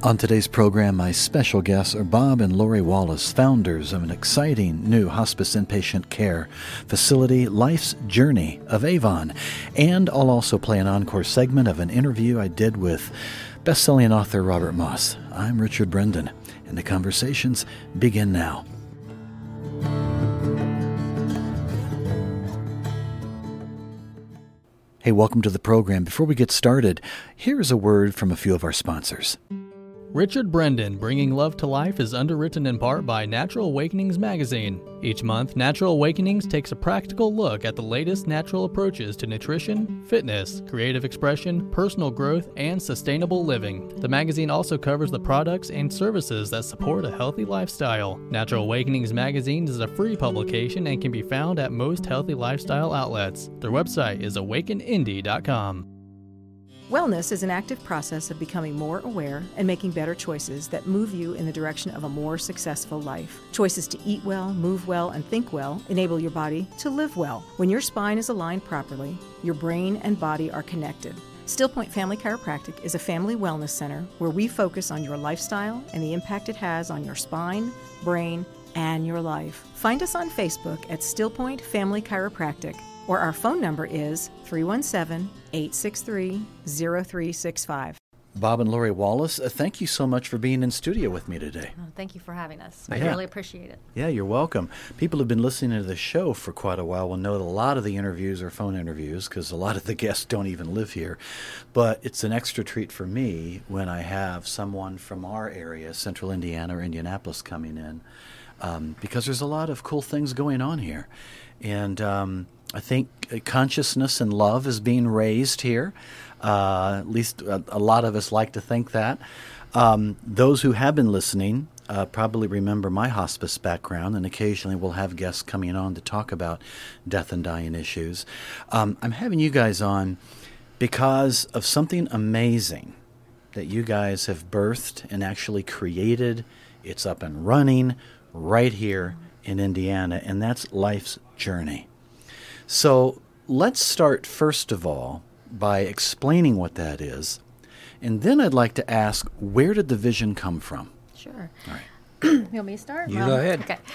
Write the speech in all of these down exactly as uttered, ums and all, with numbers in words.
On today's program, my special guests are Bob and Lori Wallace, founders of an exciting new hospice inpatient care facility, Life's Journey of Avon. And I'll also play an encore segment of an interview I did with best-selling author Robert Moss. I'm Richard Brendan, and the conversations begin now. Hey, welcome to the program. Before we get started, here's a word from a few of our sponsors. Richard Brendan, Bringing Love to Life, is underwritten in part by Natural Awakenings magazine. Each month, Natural Awakenings takes a practical look at the latest natural approaches to nutrition, fitness, creative expression, personal growth, and sustainable living. The magazine also covers the products and services that support a healthy lifestyle. Natural Awakenings magazine is a free publication and can be found at most healthy lifestyle outlets. Their website is awaken indy dot com. Wellness is an active process of becoming more aware and making better choices that move you in the direction of a more successful life. Choices to eat well, move well, and think well enable your body to live well. When your spine is aligned properly, your brain and body are connected. Still Point Family Chiropractic is a family wellness center where we focus on your lifestyle and the impact it has on your spine, brain, and your life. Find us on Facebook at Still Point Family Chiropractic, or our phone number is three one seven, eight six three, zero three six five. Bob and Lori Wallace, uh, thank you so much for being in studio with me today. Oh, thank you for having us. I Yeah. really appreciate it. Yeah, you're welcome. People who've been listening to the show for quite a while will know that a lot of the interviews are phone interviews because a lot of the guests don't even live here. But it's an extra treat for me when I have someone from our area, Central Indiana or Indianapolis, coming in um, because there's a lot of cool things going on here. And um, I think consciousness and love is being raised here. Uh, at least a, a lot of us like to think that. Um, those who have been listening uh, probably remember my hospice background, and occasionally we'll have guests coming on to talk about death and dying issues. Um, I'm having you guys on because of something amazing that you guys have birthed and actually created. It's up and running right here in Indiana, and that's Life's Journey. So let's start, first of all, by explaining what that is. And then I'd like to ask, where did the vision come from? Sure. All right. You want me to start? You go ahead. Okay.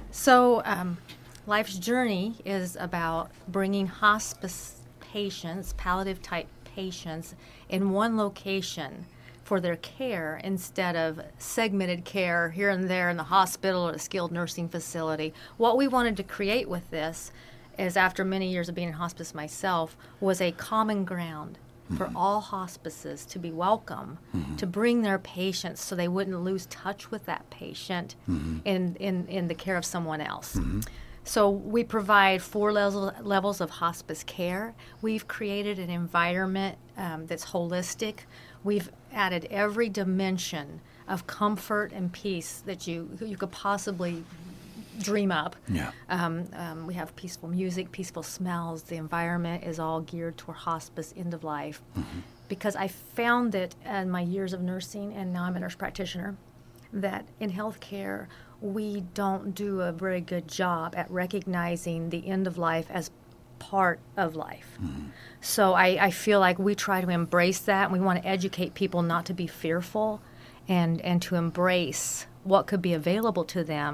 So um, Life's Journey is about bringing hospice patients, palliative-type patients, in one location for their care instead of segmented care here and there in the hospital or the skilled nursing facility. What we wanted to create with this is, after many years of being in hospice myself, was a common ground mm-hmm. for all hospices to be welcome, mm-hmm. to bring their patients so they wouldn't lose touch with that patient mm-hmm. in, in, in the care of someone else. Mm-hmm. So we provide four level, levels of hospice care. We've created an environment um, that's holistic. We've added every dimension of comfort and peace that you you could possibly dream up. Yeah. Um, um, we have peaceful music, peaceful smells. The environment is all geared toward hospice, end of life. Mm-hmm. Because I found that in my years of nursing, and now I'm a nurse practitioner, that in healthcare we don't do a very good job at recognizing the end of life as part of life. Mm-hmm. So I, I feel like we try to embrace that, and we want to educate people not to be fearful and, and to embrace what could be available to them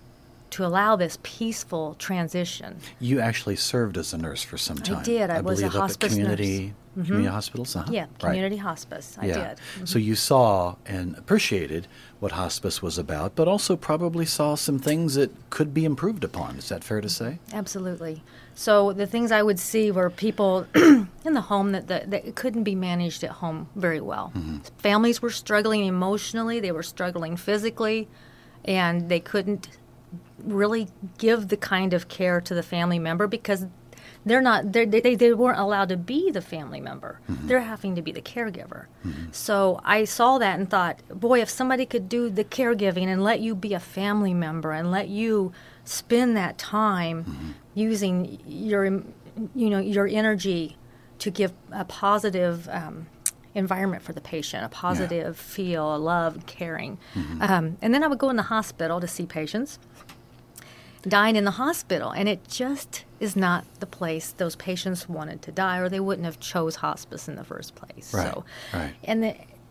to allow this peaceful transition. You actually served as a nurse for some time. I did. I, I was a hospice community, nurse. Community Mm-hmm. hospitals? Uh-huh. Yeah, community right. hospice. I yeah. did. Mm-hmm. So you saw and appreciated what hospice was about, but also probably saw some things that could be improved upon. Is that fair to say? Absolutely. So the things I would see were people in the home that, that, that couldn't be managed at home very well. Mm-hmm. Families were struggling emotionally. They were struggling physically, and they couldn't really give the kind of care to the family member because they're not they're, they they weren't allowed to be the family member. Mm-hmm. They're having to be the caregiver. Mm-hmm. So I saw that and thought, boy, if somebody could do the caregiving and let you be a family member and let you spend that time mm-hmm. using your you know your energy to give a positive um, environment for the patient, a positive yeah. feel, a love, caring. Mm-hmm. Um, and then I would go in the hospital to see patients dying in the hospital, and it just is not the place those patients wanted to die, or they wouldn't have chose hospice in the first place. Right, so, right. and the,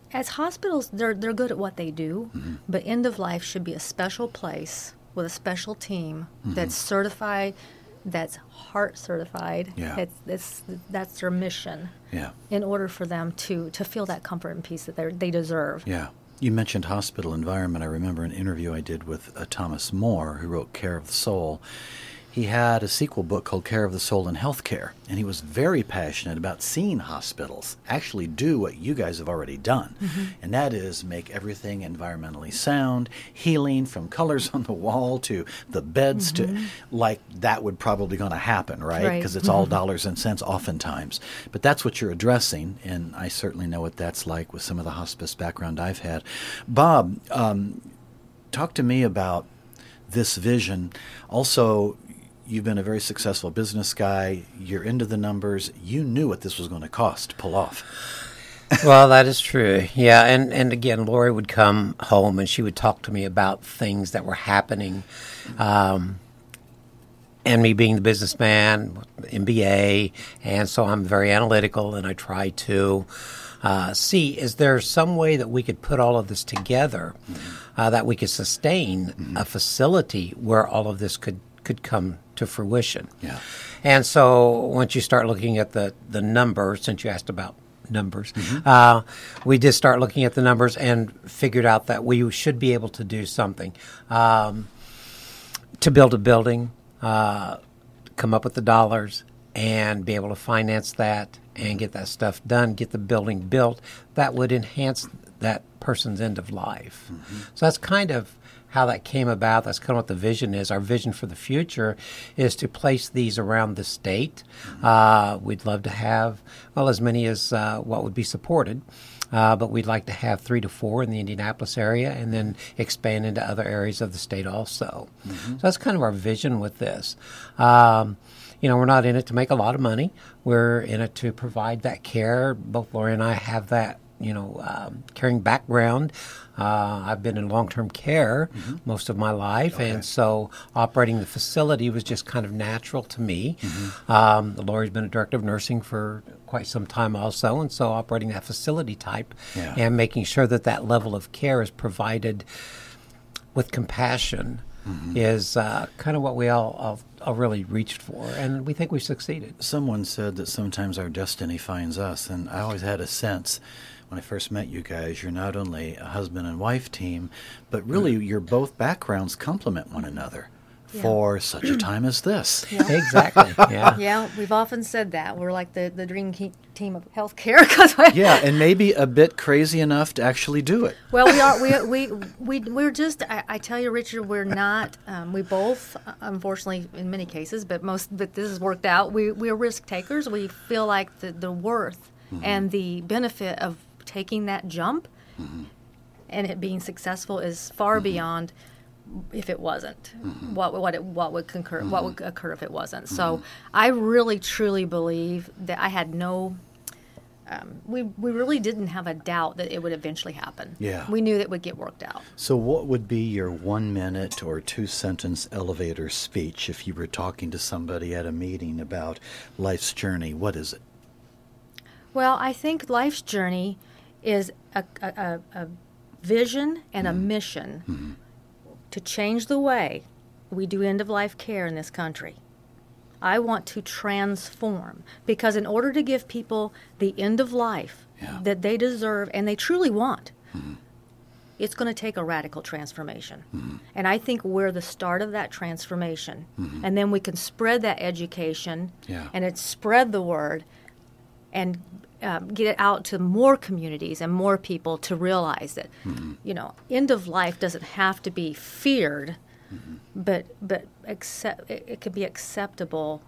as hospitals, they're they're good at what they do, Mm-hmm. but end of life should be a special place with a special team Mm-hmm. that's certified, that's heart certified. Yeah. That's that's that's their mission. Yeah. In order for them to to feel that comfort and peace that they they deserve. Yeah. You mentioned hospital environment. I remember an interview I did with uh, Thomas More, who wrote Care of the Soul. He had a sequel book called Care of the Soul in Healthcare, and he was very passionate about seeing hospitals actually do what you guys have already done, Mm-hmm. and that is make everything environmentally sound, healing from colors on the wall to the beds Mm-hmm. to, like that would probably going to happen, right? Right. Because it's all dollars and cents oftentimes. But that's what you're addressing, and I certainly know what that's like with some of the hospice background I've had. Bob, um, talk to me about this vision. Also, you've been a very successful business guy. You're into the numbers. You knew what this was going to cost to pull off. Well, that is true. Yeah, and, and again, Lori would come home and she would talk to me about things that were happening. Um, and me being the businessman, M B A, and so I'm very analytical, and I try to uh, see, is there some way that we could put all of this together, uh, that we could sustain mm-hmm. a facility where all of this could, could come to fruition. Yeah. And so once you start looking at the, the numbers, since you asked about numbers, Mm-hmm. uh, we did start looking at the numbers and figured out that we should be able to do something. Um, to build a building, uh, come up with the dollars, and be able to finance that and get that stuff done, get the building built, that would enhance that person's end of life. Mm-hmm. So that's kind of how that came about. That's kind of what the vision is. Our vision for the future is to place these around the state. Mm-hmm. Uh, we'd love to have, well, as many as uh, what would be supported. Uh, but we'd like to have three to four in the Indianapolis area and then expand into other areas of the state also. Mm-hmm. So that's kind of our vision with this. Um, you know, we're not in it to make a lot of money. We're in it to provide that care. Both Lori and I have that, you know, um, caring background. Uh, I've been in long-term care mm-hmm. most of my life, okay. and so operating the facility was just kind of natural to me. Mm-hmm. Um, Lori's been a director of nursing for quite some time also, and so operating that facility type yeah. and making sure that that level of care is provided with compassion mm-hmm. is uh, kind of what we all, all, all really reached for, and we think we've succeeded. Someone said that sometimes our destiny finds us, and I always had a sense when I first met you guys, you're not only a husband and wife team, but really your both backgrounds complement one another yeah. for such a time as this. Yeah. Exactly. Yeah. Yeah, we've often said that. We're like the, the dream team of healthcare. Cause we, yeah, and maybe a bit crazy enough to actually do it. Well, we are. We we we we're just. I, I tell you, Richard, we're not. Um, we both, unfortunately, in many cases, but most. But this has worked out. We we're risk takers. We feel like the the worth mm-hmm. and the benefit of taking that jump mm-hmm. and it being successful is far mm-hmm. beyond if it wasn't mm-hmm. what what it, what would concur mm-hmm. what would occur if it wasn't. Mm-hmm. So I really truly believe that I had no um, we we really didn't have a doubt that it would eventually happen. Yeah, we knew that it would get worked out. So what would be your one minute or two sentence elevator speech if you were talking to somebody at a meeting about life's journey? What is it? Well, I think life's journey is a, a, a vision and mm-hmm. a mission mm-hmm. to change the way we do end-of-life care in this country. I want to transform, because in order to give people the end of life yeah. that they deserve and they truly want, mm-hmm. it's going to take a radical transformation. Mm-hmm. And I think we're the start of that transformation. Mm-hmm. And then we can spread that education yeah. and it spread the word and um, get it out to more communities and more people to realize that, mm-hmm. you know, end of life doesn't have to be feared, mm-hmm. but but accept, it, it could be acceptable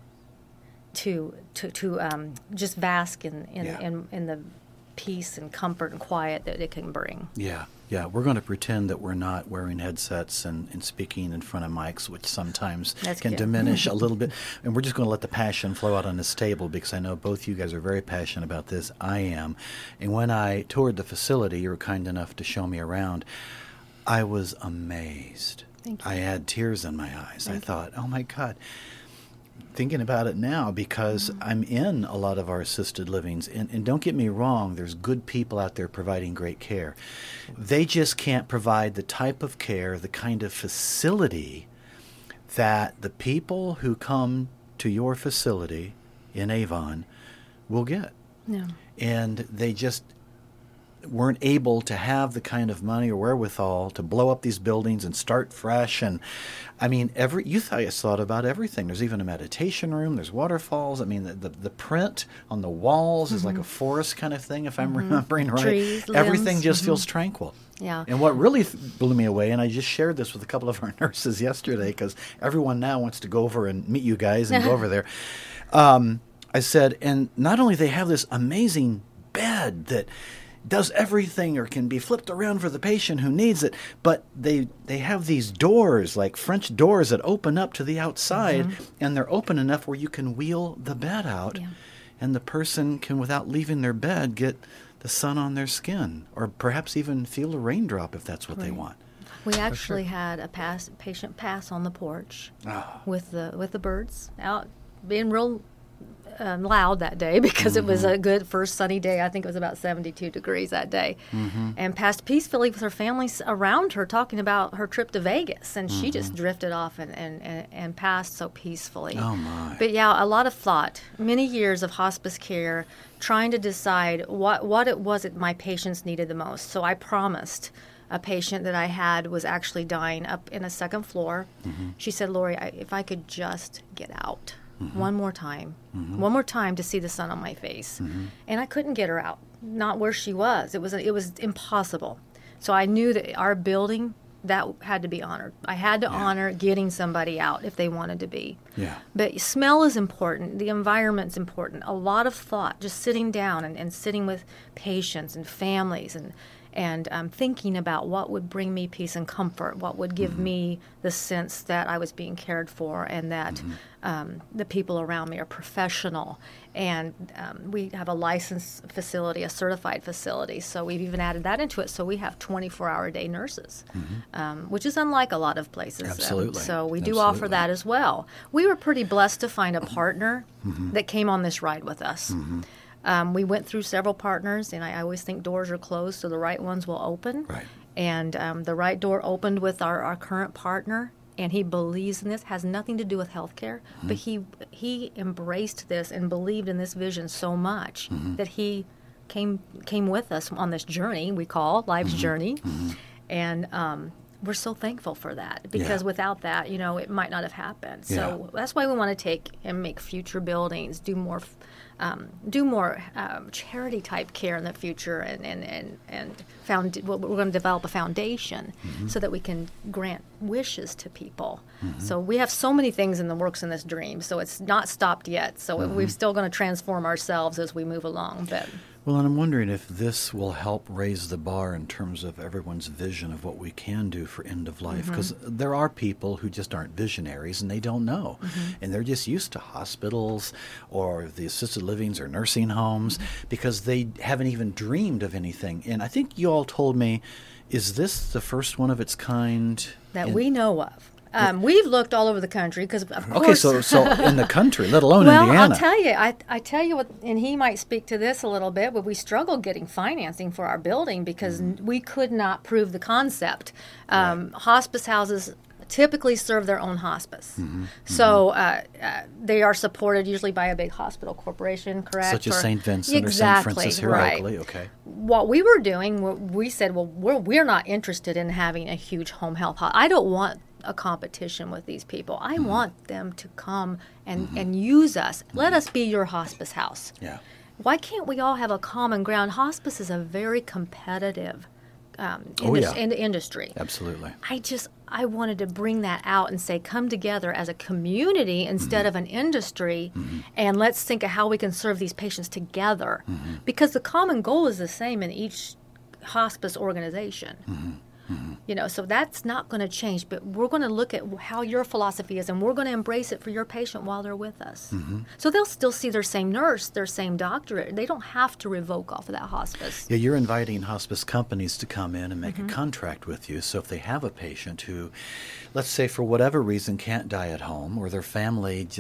to to to um, just bask in in, yeah. in in the peace and comfort and quiet that it can bring. Yeah. Yeah, we're going to pretend that we're not wearing headsets and, and speaking in front of mics, which sometimes That's can cute. diminish a little bit. And we're just going to let the passion flow out on this table, because I know both you guys are very passionate about this. I am. And when I toured the facility, you were kind enough to show me around, I was amazed. Thank you. I had tears in my eyes. Thank I thought, oh, my God. thinking about it now because mm-hmm. I'm in a lot of our assisted livings. And, and don't get me wrong, there's good people out there providing great care. They just can't provide the type of care, the kind of facility that the people who come to your facility in Avon will get. No. And they just weren't able to have the kind of money or wherewithal to blow up these buildings and start fresh. And I mean, every you guys thought about everything. There's even a meditation room. There's waterfalls. I mean, the the, the print on the walls mm-hmm. is like a forest kind of thing, if I'm mm-hmm. remembering right. Trees, everything limbs. just mm-hmm. feels tranquil. Yeah. And what really th- blew me away, and I just shared this with a couple of our nurses yesterday because everyone now wants to go over and meet you guys and go over there. Um, I said, and not only they have this amazing bed that does everything or can be flipped around for the patient who needs it, but they they have these doors, like French doors that open up to the outside, mm-hmm. and they're open enough where you can wheel the bed out, yeah. and the person can, without leaving their bed, get the sun on their skin, or perhaps even feel a raindrop if that's what right. they want. We actually sure. had a pass, patient pass on the porch oh. with the with the birds out being real um, loud that day because mm-hmm. it was a good first sunny day. I think it was about seventy-two degrees that day. Mm-hmm. And passed peacefully with her family around her talking about her trip to Vegas. And mm-hmm. she just drifted off and, and, and, and passed so peacefully. Oh, my. But, yeah, a lot of thought, many years of hospice care, trying to decide what, what it was that my patients needed the most. So I promised a patient that I had was actually dying up in a second floor. Mm-hmm. She said, Lori, I, if I could just get out. Mm-hmm. One more time, mm-hmm. one more time to see the sun on my face. Mm-hmm. And I couldn't get her out, not where she was. It was it was impossible. So I knew that our building, that had to be honored. I had to yeah. honor getting somebody out if they wanted to be. Yeah. But smell is important. The environment's important. A lot of thought, just sitting down and, and sitting with patients and families and and um, thinking about what would bring me peace and comfort, what would give mm-hmm. me the sense that I was being cared for and that mm-hmm. um, the people around me are professional. And um, we have a licensed facility, a certified facility, so we've even added that into it. So we have twenty-four hour a day nurses, mm-hmm. um, which is unlike a lot of places. Absolutely. Um, so we do Absolutely. offer that as well. We were pretty blessed to find a partner mm-hmm. that came on this ride with us. Mm-hmm. Um, we went through several partners, and I always think doors are closed, so the right ones will open. Right. And um, the right door opened with our, our current partner, and he believes in this. Has nothing to do with healthcare, mm-hmm. but he he embraced this and believed in this vision so much mm-hmm. that he came came with us on this journey we call life's mm-hmm. journey, mm-hmm. and um, we're so thankful for that because yeah. without that, you know, it might not have happened. Yeah. So that's why we want to take and make future buildings, do more. Um, do more um, charity type care in the future, and and and and found we're going to develop a foundation mm-hmm. so that we can grant wishes to people. Mm-hmm. So we have so many things in the works in this dream. So it's not stopped yet. So mm-hmm. we're still going to transform ourselves as we move along. But well, and I'm wondering if this will help raise the bar in terms of everyone's vision of what we can do for end of life. Because mm-hmm. there are people who just aren't visionaries and they don't know. Mm-hmm. And they're just used to hospitals or the assisted livings or nursing homes mm-hmm. because they haven't even dreamed of anything. And I think you all told me, is this the first one of its kind? That in- we know of. Um, we've looked all over the country because, of course. Okay, so so in the country, let alone well, Indiana. Well, I'll tell you, I, I tell you what, and he might speak to this a little bit, but we struggled getting financing for our building because mm-hmm. we could not prove the concept. Um, right. Hospice houses typically serve their own hospice. Mm-hmm. So uh, uh, they are supported usually by a big hospital corporation, correct? Such as or, Saint Vincent exactly, or Saint Francis here right. locally, okay. What we were doing, we said, well, we're, we're not interested in having a huge home health hospital. I don't want a competition with these people. I mm-hmm. want them to come and, mm-hmm. and use us. Mm-hmm. Let us be your hospice house. Yeah. Why can't we all have a common ground? Hospice is a very competitive um, oh, indus- yeah. in industry. Absolutely. I just, I wanted to bring that out and say, come together as a community instead mm-hmm. of an industry, mm-hmm. and let's think of how we can serve these patients together. Mm-hmm. Because the common goal is the same in each hospice organization. Mm-hmm. Mm-hmm. You know, so that's not going to change, but we're going to look at how your philosophy is, and we're going to embrace it for your patient while they're with us. Mm-hmm. So they'll still see their same nurse, their same doctor. They don't have to revoke off of that hospice. Yeah, you're inviting hospice companies to come in and make mm-hmm. a contract with you. So if they have a patient who, let's say for whatever reason, can't die at home, or their family just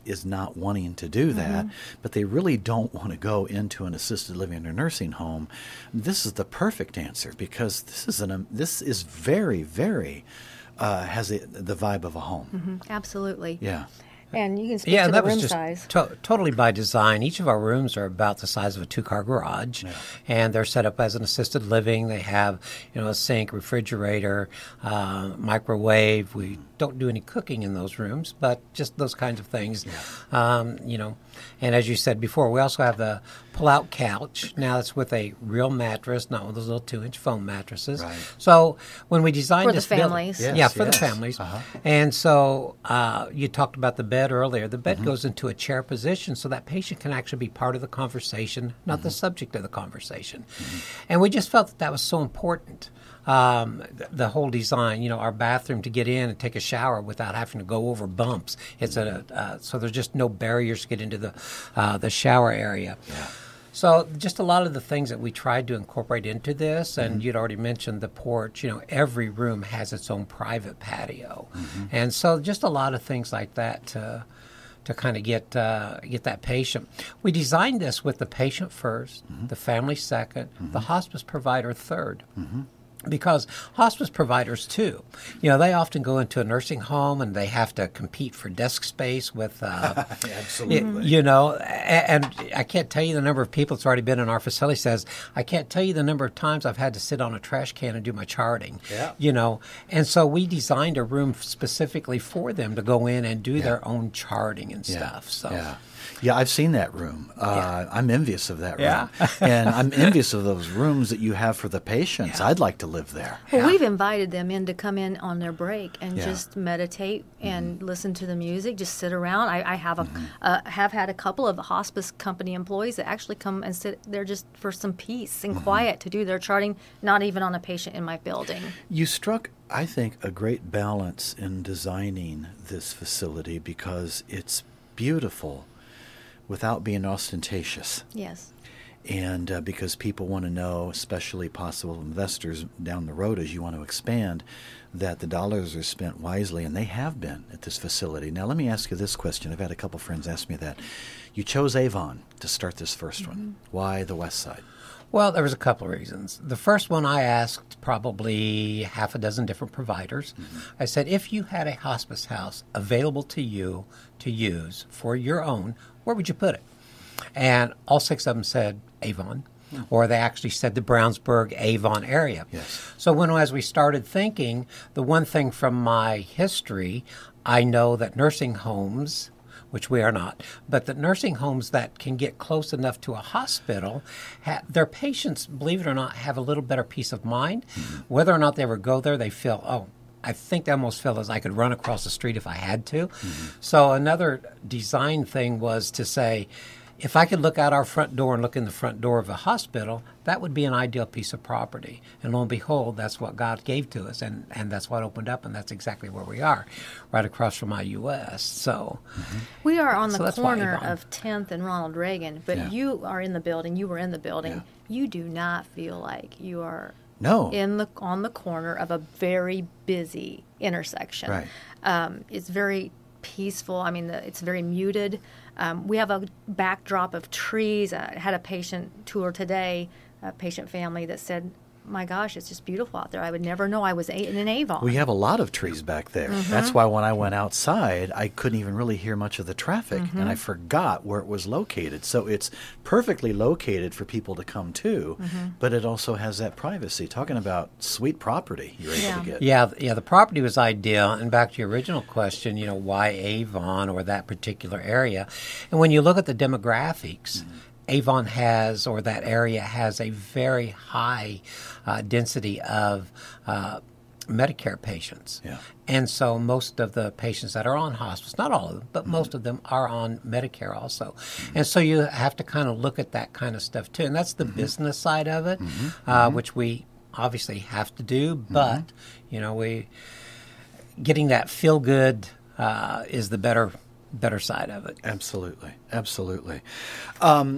is not wanting to do that, mm-hmm. but they really don't want to go into an assisted living or nursing home. This is the perfect answer because this is an um, this is very very uh, has a, the vibe of a home. Mm-hmm. Absolutely. Yeah. And you can speak yeah, to that the room was just size. To- totally by design. Each of our rooms are about the size of a two-car garage, yeah. and they're set up as an assisted living. They have, you know, a sink, refrigerator, uh, microwave. We don't do any cooking in those rooms, but just those kinds of things. Yeah. Um, you know, and as you said before, we also have the pull-out couch. Now it's with a real mattress, not one of those little two-inch foam mattresses. Right. So when we designed for this the families, building, yes, yeah, for yes. the families, uh-huh. and so uh, you talked about the bed earlier. The bed mm-hmm. goes into a chair position, so that patient can actually be part of the conversation, not mm-hmm. the subject of the conversation. Mm-hmm. And we just felt that that was so important. Um, the, the whole design, you know, our bathroom to get in and take a shower without having to go over bumps. It's a uh, so there's just no barriers to get into the uh, the shower area. Yeah. So just a lot of the things that we tried to incorporate into this, and mm-hmm. you'd already mentioned the porch, you know, every room has its own private patio. Mm-hmm. And so just a lot of things like that to, to kind of get uh, get that patient. We designed this with the patient first, mm-hmm. the family second, mm-hmm. the hospice provider third. Mm-hmm. Because hospice providers, too, you know, they often go into a nursing home and they have to compete for desk space with, uh, absolutely, you, you know, and, and I can't tell you the number of people that's already been in our facility says, I can't tell you the number of times I've had to sit on a trash can and do my charting, yeah. you know. And so we designed a room specifically for them to go in and do yeah. their own charting and yeah. stuff. So. Yeah. Yeah, I've seen that room. Uh, Yeah. I'm envious of that room. Yeah. And I'm envious of those rooms that you have for the patients. Yeah. I'd like to live there. Well, Yeah. we've invited them in to come in on their break and Yeah. just meditate and mm-hmm. listen to the music, just sit around. I, I have a Mm-hmm. uh, have had a couple of the hospice company employees that actually come and sit there just for some peace and Mm-hmm. quiet to do their charting, not even on a patient in my building. You struck, I think, a great balance in designing this facility because it's beautiful without being ostentatious. Yes. And uh, because people want to know, especially possible investors down the road as you want to expand, that the dollars are spent wisely, and they have been at this facility. Now, let me ask you this question. I've had a couple friends ask me that. You chose Avon to start this first mm-hmm. one. Why the West Side? Well, there was a couple of reasons. The first one, I asked probably half a dozen different providers. Mm-hmm. I said, if you had a hospice house available to you to use for your own, where would you put it? And all six of them said Avon, mm-hmm. or they actually said the Brownsburg, Avon area. Yes. So when as we started thinking, the one thing from my history, I know that nursing homes, which we are not, but the nursing homes that can get close enough to a hospital, ha- their patients, believe it or not, have a little better peace of mind. Mm-hmm. Whether or not they ever go there, they feel, oh, I think they almost feel as I could run across the street if I had to. Mm-hmm. So another design thing was to say, if I could look out our front door and look in the front door of a hospital, that would be an ideal piece of property. And lo and behold, that's what God gave to us, and, and that's what opened up, and that's exactly where we are, right across from I U S. So mm-hmm. We are on So the that's why corner Avon. of tenth and Ronald Reagan, but Yeah. you are in the building, you were in the building. Yeah. You do not feel like you are No. in the on the corner of a very busy intersection. Right. Um, it's very peaceful. I mean, the, it's very muted. Um, we have a backdrop of trees. I had a patient tour today, a patient family that said, my gosh, it's just beautiful out there. I would never know I was a- in an Avon. We have a lot of trees back there. Mm-hmm. That's why when I went outside, I couldn't even really hear much of the traffic, Mm-hmm. and I forgot where it was located. So it's perfectly located for people to come to, Mm-hmm. but it also has that privacy. Talking about sweet property you're able Yeah. to get. Yeah, yeah, the property was ideal. And back to your original question, you know, why Avon or that particular area? And when you look at the demographics, mm-hmm. Avon has, or that area has, a very high uh, density of uh, Medicare patients. Yeah. And so most of the patients that are on hospice, not all of them, but mm-hmm. most of them are on Medicare also. Mm-hmm. And so you have to kind of look at that kind of stuff too. And that's the mm-hmm. business side of it, mm-hmm. Uh, which we obviously have to do. But, mm-hmm. you know, we getting that feel good uh, is the better better side of it. Absolutely. Absolutely. Um,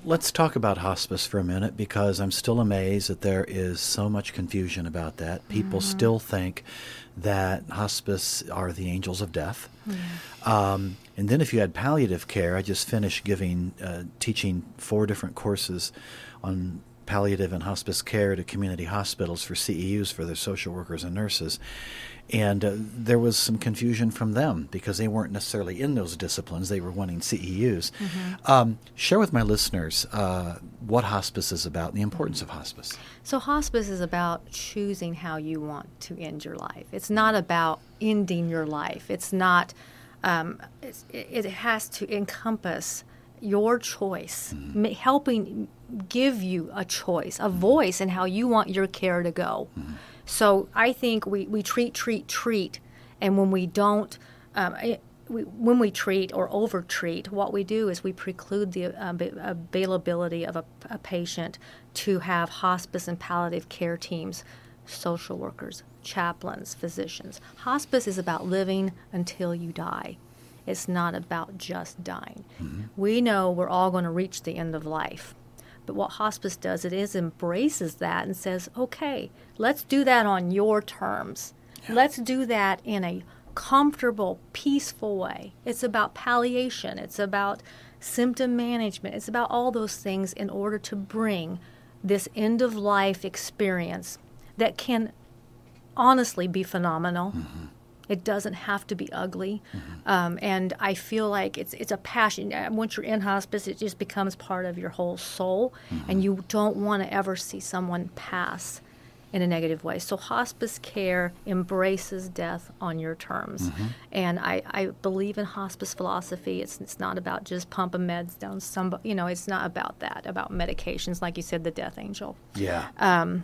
let's talk about hospice for a minute, because I'm still amazed that there is so much confusion about that. People mm-hmm. still think that hospice are the angels of death. Mm-hmm. Um, and then if you had palliative care, I just finished giving, uh, teaching four different courses on palliative and hospice care to community hospitals for C E Us, for their social workers and nurses. And uh, there was some confusion from them because they weren't necessarily in those disciplines. They were wanting C E Us. Mm-hmm. Um, share with my listeners uh, what hospice is about and the importance of hospice. So hospice is about choosing how you want to end your life. It's not about ending your life. It's not, um, it's, it has to encompass your choice, mm-hmm. ma- helping give you a choice, a voice in how you want your care to go. Mm-hmm. So I think we, we treat, treat, treat, and when we don't, um, it, we, when we treat or over-treat, what we do is we preclude the uh, availability of a, a patient to have hospice and palliative care teams, social workers, chaplains, physicians. Hospice is about living until you die. It's not about just dying. Mm-hmm. We know we're all going to reach the end of life. But what hospice does, it is embraces that and says, okay, let's do that on your terms. Yeah. Let's do that in a comfortable, peaceful way. It's about palliation. It's about symptom management. It's about all those things in order to bring this end-of-life experience that can honestly be phenomenal. Mm-hmm. It doesn't have to be ugly. Mm-hmm. Um, and I feel like it's it's a passion. Once you're in hospice, it just becomes part of your whole soul, mm-hmm. and you don't want to ever see someone pass in a negative way. So hospice care embraces death on your terms. Mm-hmm. And I, I believe in hospice philosophy. It's it's not about just pumping meds down somebody. You know, it's not about that, about medications, like you said, the death angel. Yeah. Um,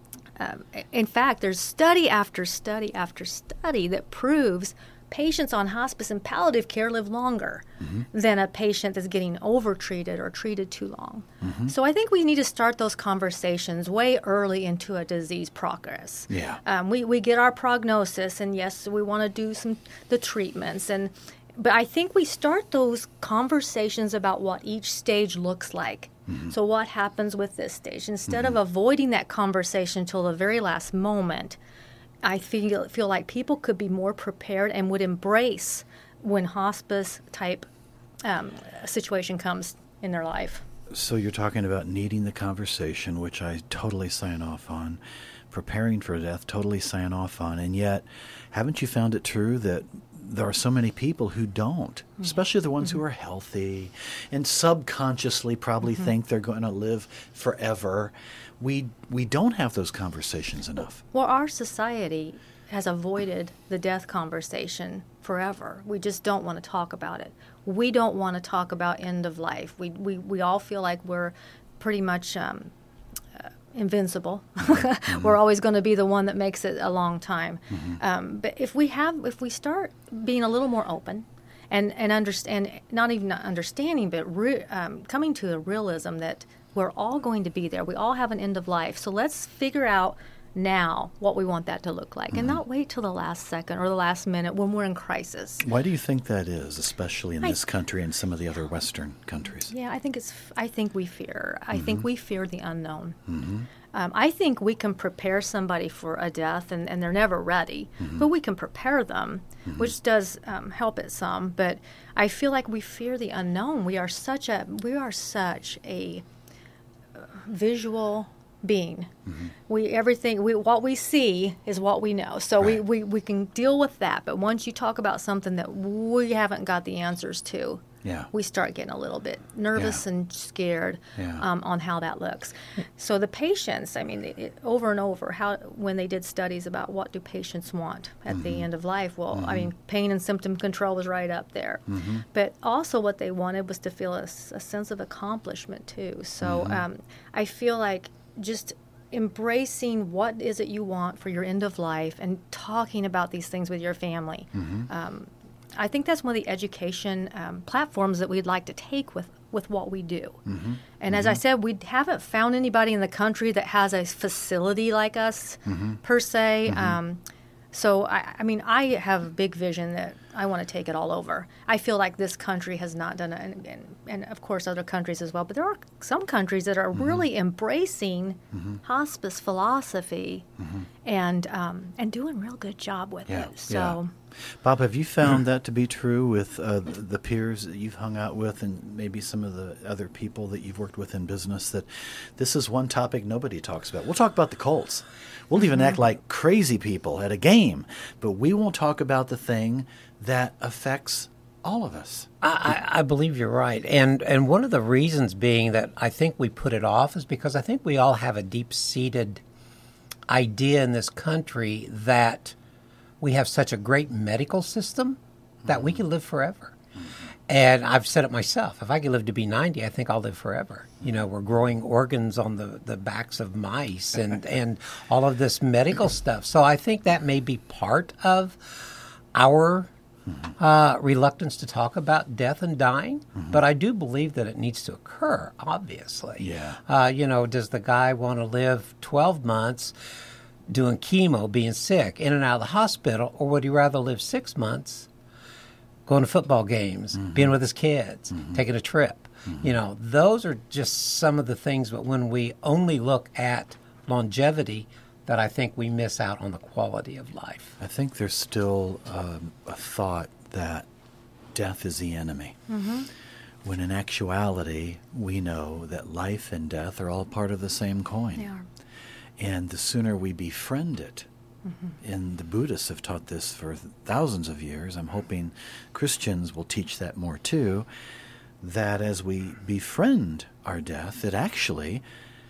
Um, in fact, there's study after study after study that proves patients on hospice and palliative care live longer mm-hmm. than a patient that's getting over-treated or treated too long. Mm-hmm. So I think we need to start those conversations way early into a disease progress. Yeah. Um, we, we get our prognosis, and yes, we want to do some the treatments, and but I think we start those conversations about what each stage looks like. Mm-hmm. So what happens with this stage? Instead mm-hmm. of avoiding that conversation until the very last moment, I feel feel like people could be more prepared and would embrace when hospice type um, situation comes in their life. So you're talking about needing the conversation, which I totally sign off on, preparing for death, totally sign off on, and yet haven't you found it true that there are so many people who don't, mm-hmm. especially the ones mm-hmm. who are healthy and subconsciously probably mm-hmm. think they're going to live forever. We we don't have those conversations enough. Well, our society has avoided the death conversation forever. We just don't want to talk about it. We don't want to talk about end of life. We we, we all feel like we're pretty much um, uh, invincible. Mm-hmm. We're always going to be the one that makes it a long time. Mm-hmm. Um, but if we have, if we start being a little more open, and and understand, not even understanding, but re, um, coming to a realism that we're all going to be there. We all have an end of life. So let's figure out now what we want that to look like, mm-hmm. and not wait till the last second or the last minute when we're in crisis. Why do you think that is, especially in I, this country and some of the other Western countries? Yeah, I think it's. I think we fear. I mm-hmm. think we fear the unknown. Mm-hmm. Um, I think we can prepare somebody for a death, and, and they're never ready, mm-hmm. but we can prepare them, mm-hmm. which does um, help it some. But I feel like we fear the unknown. We are such a. We are such a uh, visual being. Mm-hmm. We everything we what we see is what we know. So right. we, we, we can deal with that. But once you talk about something that we haven't got the answers to, yeah. we start getting a little bit nervous yeah. and scared yeah. um, on how that looks. So the patients, I mean, it, it, over and over, how when they did studies about what do patients want at mm-hmm. the end of life, well, mm-hmm. I mean, pain and symptom control was right up there. Mm-hmm. But also what they wanted was to feel a, a sense of accomplishment too. So mm-hmm. um, I feel like just embracing what is it you want for your end of life and talking about these things with your family. Mm-hmm. Um, I think that's one of the education um, platforms that we'd like to take with, with what we do. Mm-hmm. And mm-hmm. as I said, we haven't found anybody in the country that has a facility like us, mm-hmm. per se. Mm-hmm. Um, so, I, I mean, I have a big vision that I want to take it all over. I feel like this country has not done it, and, and, and of course other countries as well. But there are some countries that are mm-hmm. really embracing mm-hmm. hospice philosophy mm-hmm. and um, and doing a real good job with yeah. it. So, yeah. Bob, have you found that to be true with uh, the, the peers that you've hung out with, and maybe some of the other people that you've worked with in business? That this is one topic nobody talks about. We'll talk about the Colts. We'll mm-hmm. even act like crazy people at a game, but we won't talk about the thing that affects all of us. I, I believe you're right. And and one of the reasons being that I think we put it off is because I think we all have a deep-seated idea in this country that we have such a great medical system that mm-hmm. we can live forever. Mm-hmm. And I've said it myself. If I could live to be ninety, I think I'll live forever. You know, we're growing organs on the, the backs of mice and, and all of this medical stuff. So I think that may be part of our uh, reluctance to talk about death and dying. Mm-hmm. But I do believe that it needs to occur, obviously. Yeah. Uh, you know, does the guy want to live twelve months doing chemo, being sick, in and out of the hospital, or would he rather live six months going to football games, mm-hmm. being with his kids, mm-hmm. taking a trip? Mm-hmm. You know, those are just some of the things, but when we only look at longevity, that I think we miss out on the quality of life. I think there's still um, a thought that death is the enemy, mm-hmm. when in actuality, we know that life and death are all part of the same coin. They are. And the sooner we befriend it, mm-hmm. and the Buddhists have taught this for thousands of years, I'm hoping Christians will teach that more too, that as we befriend our death, it actually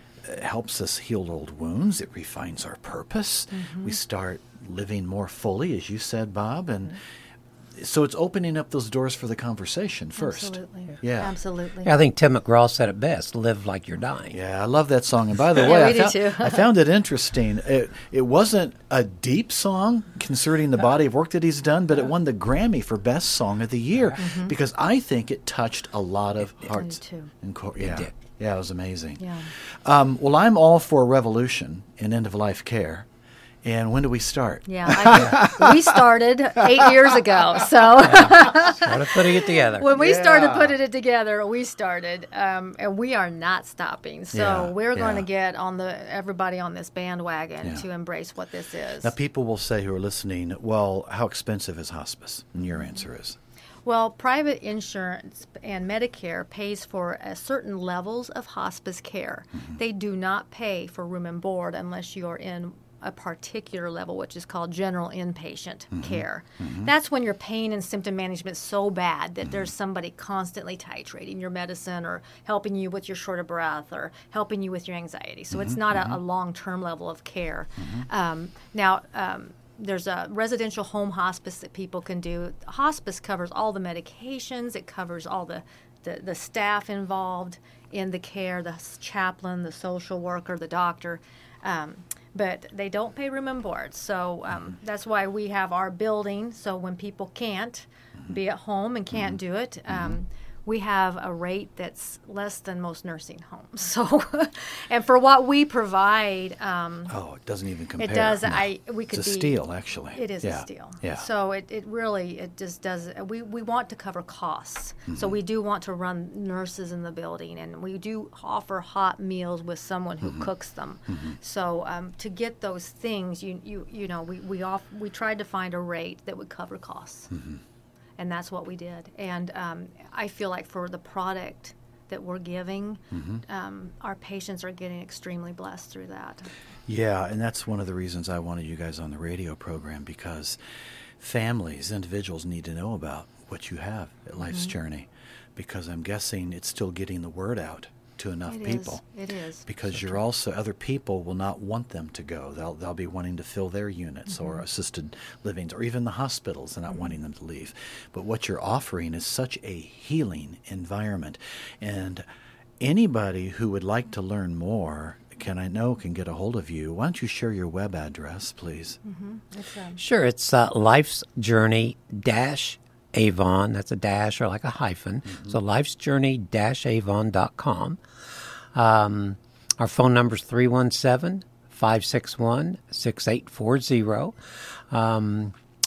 helps us heal old wounds. It refines our purpose. Mm-hmm. We start living more fully, as you said, Bob, and mm-hmm. so it's opening up those doors for the conversation first. Absolutely. Yeah. Absolutely. Yeah, I think Tim McGraw said it best, live like you're dying. Yeah, I love that song. And by the yeah, way, we I, do found, too. I found it interesting. It, it wasn't a deep song concerning the body of work that he's done, but it won the Grammy for Best Song of the Year mm-hmm. because I think it touched a lot of it, hearts. It too. And co- yeah. It did. Yeah, it was amazing. Yeah. Um, well, I'm all for revolution in end-of-life care. And when do we start? Yeah, I, we started eight years ago. So yeah. Started putting it together. When we yeah. started putting it together, we started, um, and we are not stopping. So yeah. we're yeah. going to get on the everybody on this bandwagon yeah. to embrace what this is. Now, people will say who are listening, well, how expensive is hospice? And your answer is? Well, private insurance and Medicare pays for uh, certain levels of hospice care. Mm-hmm. They do not pay for room and board unless you're in a particular level, which is called general inpatient mm-hmm. care. Mm-hmm. That's when your pain and symptom management is so bad that mm-hmm. there's somebody constantly titrating your medicine or helping you with your short of breath or helping you with your anxiety. So mm-hmm. it's not mm-hmm. a, a long-term level of care. Mm-hmm. Um, now, um, there's a residential home hospice that people can do. Hospice covers all the medications. It covers all the, the, the staff involved in the care, the chaplain, the social worker, the doctor. Um, but they don't pay room and board. So um, that's why we have our building. So when people can't be at home and can't do it, um, we have a rate that's less than most nursing homes. So, and for what we provide, um, oh, it doesn't even compare. It does. No. I we could it's a be, steal, actually. It is yeah. a steal. Yeah. So it, it really it just does. We we want to cover costs. Mm-hmm. So we do want to run nurses in the building, and we do offer hot meals with someone who mm-hmm. cooks them. Mm-hmm. So um, to get those things, you you you know, we we off we tried to find a rate that would cover costs. Mm-hmm. And that's what we did. And um, I feel like for the product that we're giving, mm-hmm. um, our patients are getting extremely blessed through that. Yeah, and that's one of the reasons I wanted you guys on the radio program, because families, individuals need to know about what you have at Life's mm-hmm. Journey, because I'm guessing it's still getting the word out to enough it people. Is. It is. Because so you're true. also, other people will not want them to go. They'll they'll be wanting to fill their units mm-hmm. or assisted livings, or even the hospitals, and not mm-hmm. wanting them to leave. But what you're offering is such a healing environment. And anybody who would like to learn more, can I know, can get a hold of you. Why don't you share your web address, please? Mm-hmm. It's, um, sure. It's uh, Life's Journey dash Avon, that's a dash or like a hyphen. Mm-hmm. So life's journey dash avon dot com. Um, our phone number is three one seven, five six one, six eight four zero. Um,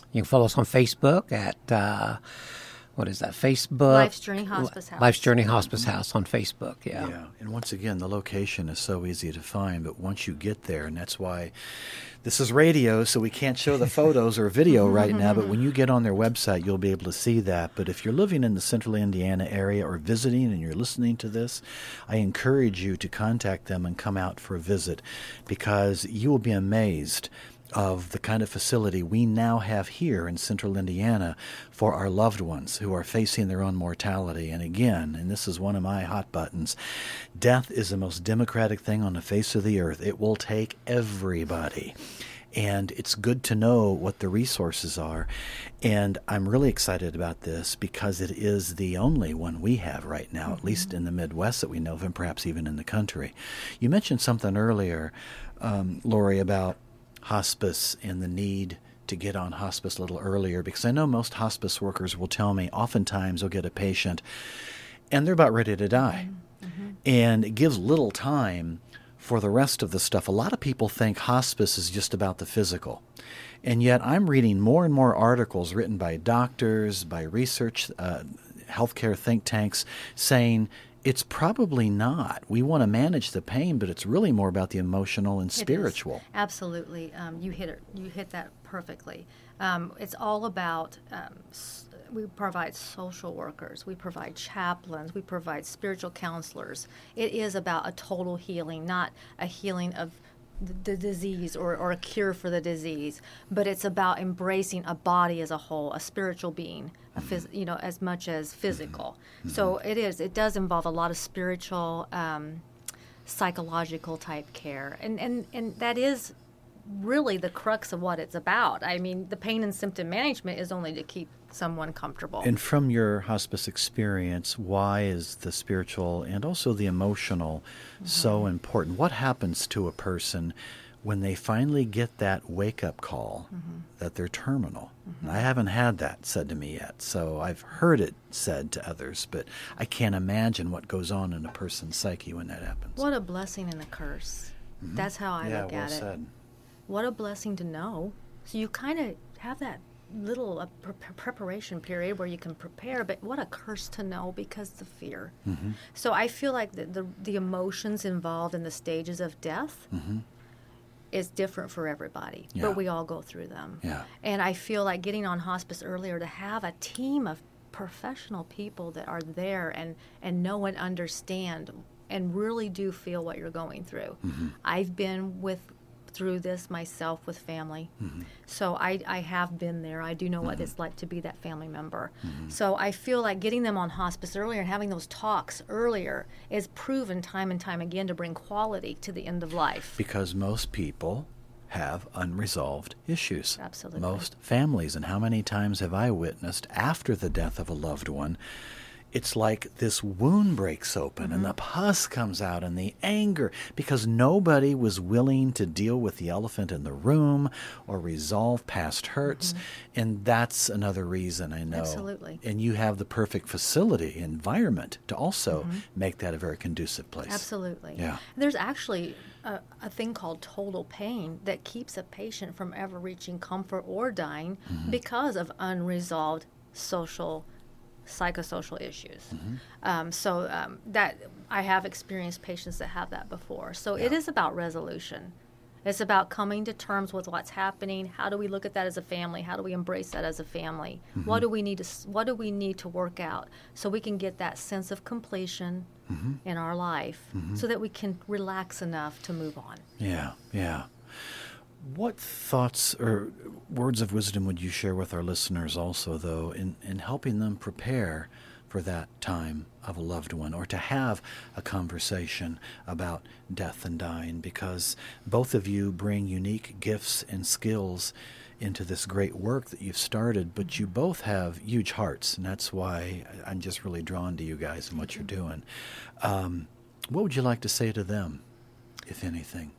You can follow us on Facebook at, uh, what is that, Facebook? Life's Journey Hospice House. Life's Journey Hospice House on Facebook, yeah. Yeah, and once again, the location is so easy to find, but once you get there, and that's why this is radio, so we can't show the photos or video right now, but when you get on their website, you'll be able to see that. But if you're living in the central Indiana area or visiting and you're listening to this, I encourage you to contact them and come out for a visit, because you will be amazed of the kind of facility we now have here in central Indiana for our loved ones who are facing their own mortality. And again, and this is one of my hot buttons, death is the most democratic thing on the face of the earth. It will take everybody. And it's good to know what the resources are. And I'm really excited about this because it is the only one we have right now, mm-hmm. at least in the Midwest that we know of, and perhaps even in the country. You mentioned something earlier, um, Lori, about hospice and the need to get on hospice a little earlier, because I know most hospice workers will tell me oftentimes they'll get a patient and they're about ready to die. Mm-hmm. And it gives little time for the rest of the stuff. A lot of people think hospice is just about the physical. And yet I'm reading more and more articles written by doctors, by research, uh, healthcare think tanks saying it's probably not. We want to manage the pain, but it's really more about the emotional and spiritual. Absolutely. Um, you hit it. You hit that perfectly. Um, it's all about, um, s- we provide social workers, we provide chaplains, we provide spiritual counselors. It is about a total healing, not a healing of the disease or, or a cure for the disease, but it's about embracing a body as a whole, a spiritual being, a phys- you know, as much as physical. Mm-hmm. So it is, it does involve a lot of spiritual, um, psychological type care. And, and, and that is really the crux of what it's about. I mean, the pain and symptom management is only to keep someone comfortable. And from your hospice experience, why is the spiritual and also the emotional mm-hmm. so important? What happens to a person when they finally get that wake-up call mm-hmm. that they're terminal? Mm-hmm. I haven't had that said to me yet, so I've heard it said to others, but I can't imagine what goes on in a person's psyche when that happens. What a blessing and a curse. Mm-hmm. That's how I yeah, look well at said. it. What a blessing to know. So you kind of have that little uh, pre- preparation period where you can prepare, but what a curse to know because the fear. Mm-hmm. So I feel like the, the the emotions involved in the stages of death mm-hmm. is different for everybody, yeah. but we all go through them. Yeah. And I feel like getting on hospice earlier to have a team of professional people that are there and, and know and understand and really do feel what you're going through. Mm-hmm. I've been with through this myself with family. Mm-hmm. So I, I have been there. I do know mm-hmm. what it's like to be that family member. Mm-hmm. So I feel like getting them on hospice earlier and having those talks earlier is proven time and time again to bring quality to the end of life. Because most people have unresolved issues. Absolutely. Most families, and how many times have I witnessed after the death of a loved one, it's like this wound breaks open mm-hmm. and the pus comes out and the anger, because nobody was willing to deal with the elephant in the room or resolve past hurts. Mm-hmm. And that's another reason, I know. Absolutely. And you have the perfect facility, environment to also mm-hmm. make that a very conducive place. Absolutely. Yeah. There's actually a, a thing called total pain that keeps a patient from ever reaching comfort or dying mm-hmm. because of unresolved social psychosocial issues. Mm-hmm. Um, so um, that I have experienced patients that have that before. So yeah. it is about resolution. It's about coming to terms with what's happening. How do we look at that as a family? How do we embrace that as a family? Mm-hmm. What do we need to What do we need to work out so we can get that sense of completion mm-hmm. in our life, mm-hmm. so that we can relax enough to move on? Yeah, yeah. What thoughts or words of wisdom would you share with our listeners also, though, in, in helping them prepare for that time of a loved one, or to have a conversation about death and dying? Because both of you bring unique gifts and skills into this great work that you've started, but you both have huge hearts, and that's why I'm just really drawn to you guys and what you're doing. Um, what would you like to say to them, if anything?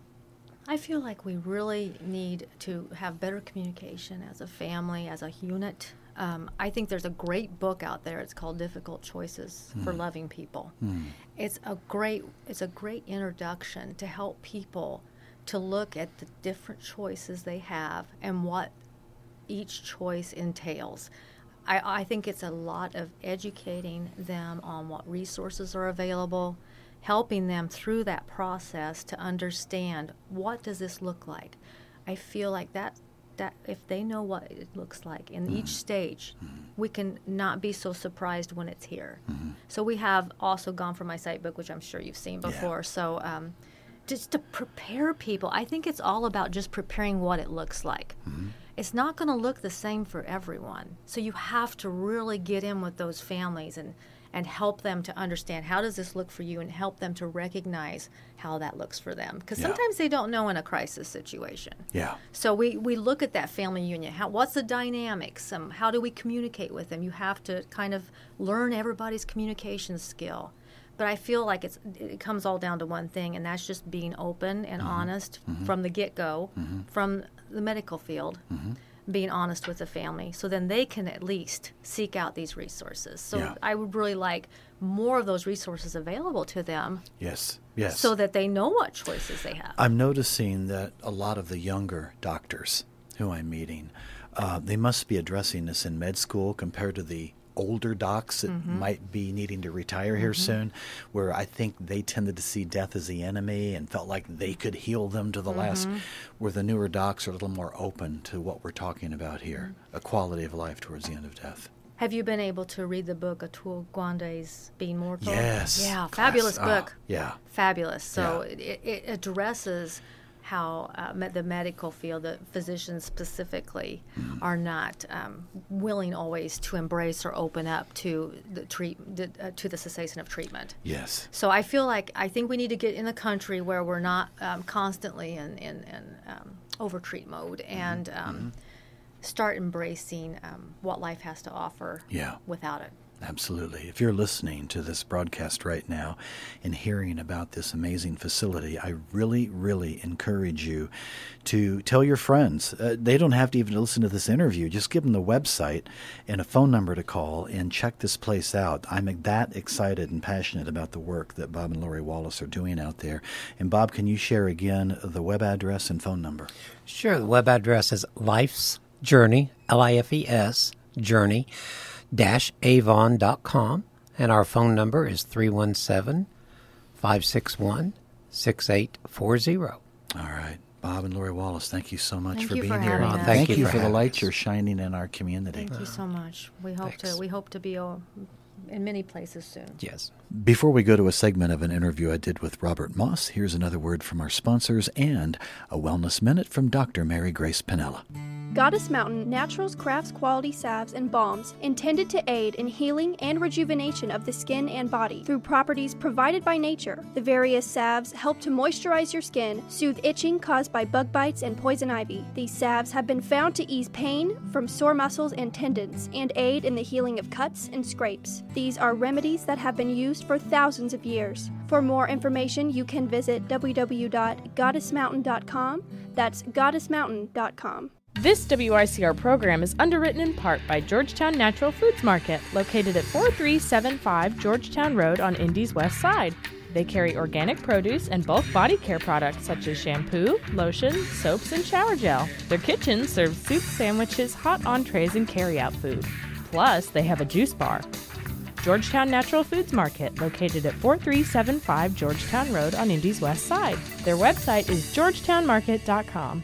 I feel like we really need to have better communication as a family, as a unit. Um, I think there's a great book out there. It's called Difficult Choices mm. for Loving People. Mm. It's a great it's a great introduction to help people to look at the different choices they have and what each choice entails. I, I think it's a lot of educating them on what resources are available, helping them through that process to understand, what does this look like? I feel like that that if they know what it looks like in mm-hmm. each stage, mm-hmm. we can not be so surprised when it's here. Mm-hmm. So we have also gone for my site book, which I'm sure you've seen before. Yeah. So um, just to prepare people, I think it's all about just preparing what it looks like. Mm-hmm. It's not going to look the same for everyone. So you have to really get in with those families and, and help them to understand, how does this look for you, and help them to recognize how that looks for them. Because yeah. sometimes they don't know in a crisis situation. Yeah. So we, we look at that family union. How, what's the dynamics? Um, how do we communicate with them? You have to kind of learn everybody's communication skill. But I feel like it's it comes all down to one thing, and that's just being open and mm-hmm. honest mm-hmm. from the get-go, mm-hmm. from the medical field, mm-hmm. being honest with the family, so then they can at least seek out these resources. So yeah. I would really like more of those resources available to them. Yes, yes. So that they know what choices they have. I'm noticing that a lot of the younger doctors who I'm meeting, uh, they must be addressing this in med school compared to the older docs that mm-hmm. might be needing to retire here mm-hmm. soon, where I think they tended to see death as the enemy and felt like they could heal them to the mm-hmm. last, where the newer docs are a little more open to what we're talking about here, mm-hmm. a quality of life towards the end of death. Have you been able to read the book Atul Gawande's Being Mortal? Yes. Yeah, fabulous Class. book. Oh, yeah. Fabulous. So yeah. it, it addresses how uh, me- the medical field, the physicians specifically, mm-hmm. are not um, willing always to embrace or open up to the treat the, uh, to the cessation of treatment. Yes. So I feel like I think we need to get in a country where we're not um, constantly in in, in um, over-treat mode and um, mm-hmm. start embracing um, what life has to offer. Yeah. Without it. Absolutely. If you're listening to this broadcast right now and hearing about this amazing facility, I really, really encourage you to tell your friends. Uh, they don't have to even listen to this interview. Just give them the website and a phone number to call and check this place out. I'm that excited and passionate about the work that Bob and Lori Wallace are doing out there. And Bob, can you share again the web address and phone number? Sure. The web address is Life's Journey, L I F E S, Journey, dash avon dot com, and our phone number is three one seven, five six one, six eight four zero. All right. Bob and Lori Wallace, thank you so much thank for you being for here. Us. Thank, thank you, you for, for the light us. you're shining in our community. Thank you so much. We hope Thanks. to we hope to be oh, in many places soon. Yes. Before we go to a segment of an interview I did with Robert Moss, here's another word from our sponsors and a Wellness Minute from Doctor Mary Grace Piniella. Goddess Mountain Naturals crafts quality salves and balms intended to aid in healing and rejuvenation of the skin and body through properties provided by nature. The various salves help to moisturize your skin, soothe itching caused by bug bites and poison ivy. These salves have been found to ease pain from sore muscles and tendons and aid in the healing of cuts and scrapes. These are remedies that have been used for thousands of years. For more information, you can visit w w w dot goddess mountain dot com. That's goddess mountain dot com. This W I C R program is underwritten in part by Georgetown Natural Foods Market, located at four three seven five Georgetown Road on Indy's west side. They carry organic produce and bulk body care products such as shampoo, lotion, soaps, and shower gel. Their kitchen serves soup, sandwiches, hot entrees, and carry-out food. Plus, they have a juice bar. Georgetown Natural Foods Market, located at four three seven five Georgetown Road on Indy's west side. Their website is georgetown market dot com.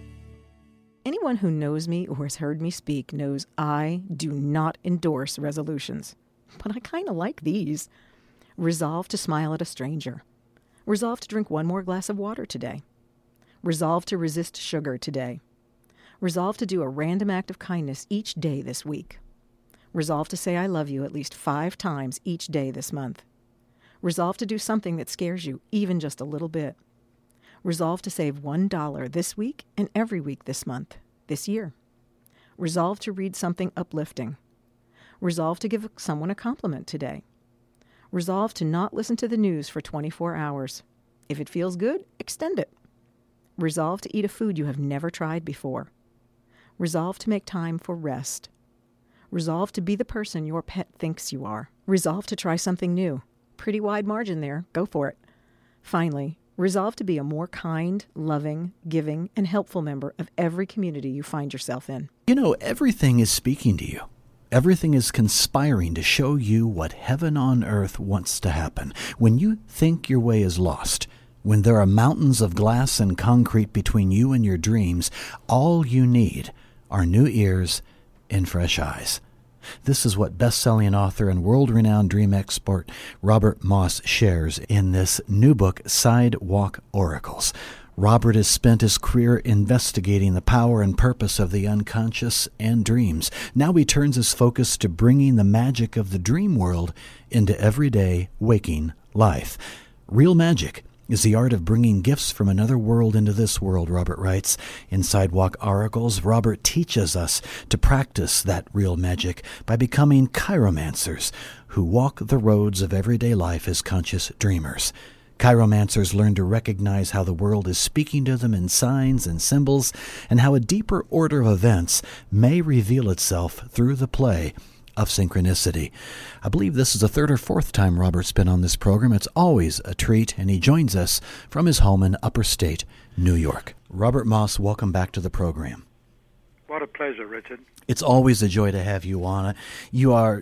Anyone who knows me or has heard me speak knows I do not endorse resolutions. But I kind of like these. Resolve to smile at a stranger. Resolve to drink one more glass of water today. Resolve to resist sugar today. Resolve to do a random act of kindness each day this week. Resolve to say I love you at least five times each day this month. Resolve to do something that scares you, even just a little bit. Resolve to save one dollar this week and every week this month, this year. Resolve to read something uplifting. Resolve to give someone a compliment today. Resolve to not listen to the news for twenty-four hours. If it feels good, extend it. Resolve to eat a food you have never tried before. Resolve to make time for rest. Resolve to be the person your pet thinks you are. Resolve to try something new. Pretty wide margin there. Go for it. Finally, Resolve to be a more kind, loving, giving, and helpful member of every community you find yourself in. You know, everything is speaking to you. Everything is conspiring to show you what heaven on earth wants to happen. When you think your way is lost, when there are mountains of glass and concrete between you and your dreams, all you need are new ears and fresh eyes. This is what best-selling author and world-renowned dream expert Robert Moss shares in this new book, Sidewalk Oracles. Robert has spent his career investigating the power and purpose of the unconscious and dreams. Now he turns his focus to bringing the magic of the dream world into everyday waking life. Real magic is the art of bringing gifts from another world into this world, Robert writes. In Sidewalk Oracles, Robert teaches us to practice that real magic by becoming chiromancers who walk the roads of everyday life as conscious dreamers. Chiromancers learn to recognize how the world is speaking to them in signs and symbols, and how a deeper order of events may reveal itself through the play of synchronicity. I believe this is the third or fourth time Robert's been on this program. It's always a treat, and he joins us from his home in Upper State, New York. Robert Moss, welcome back to the program. What a pleasure, Richard. It's always a joy to have you on. You are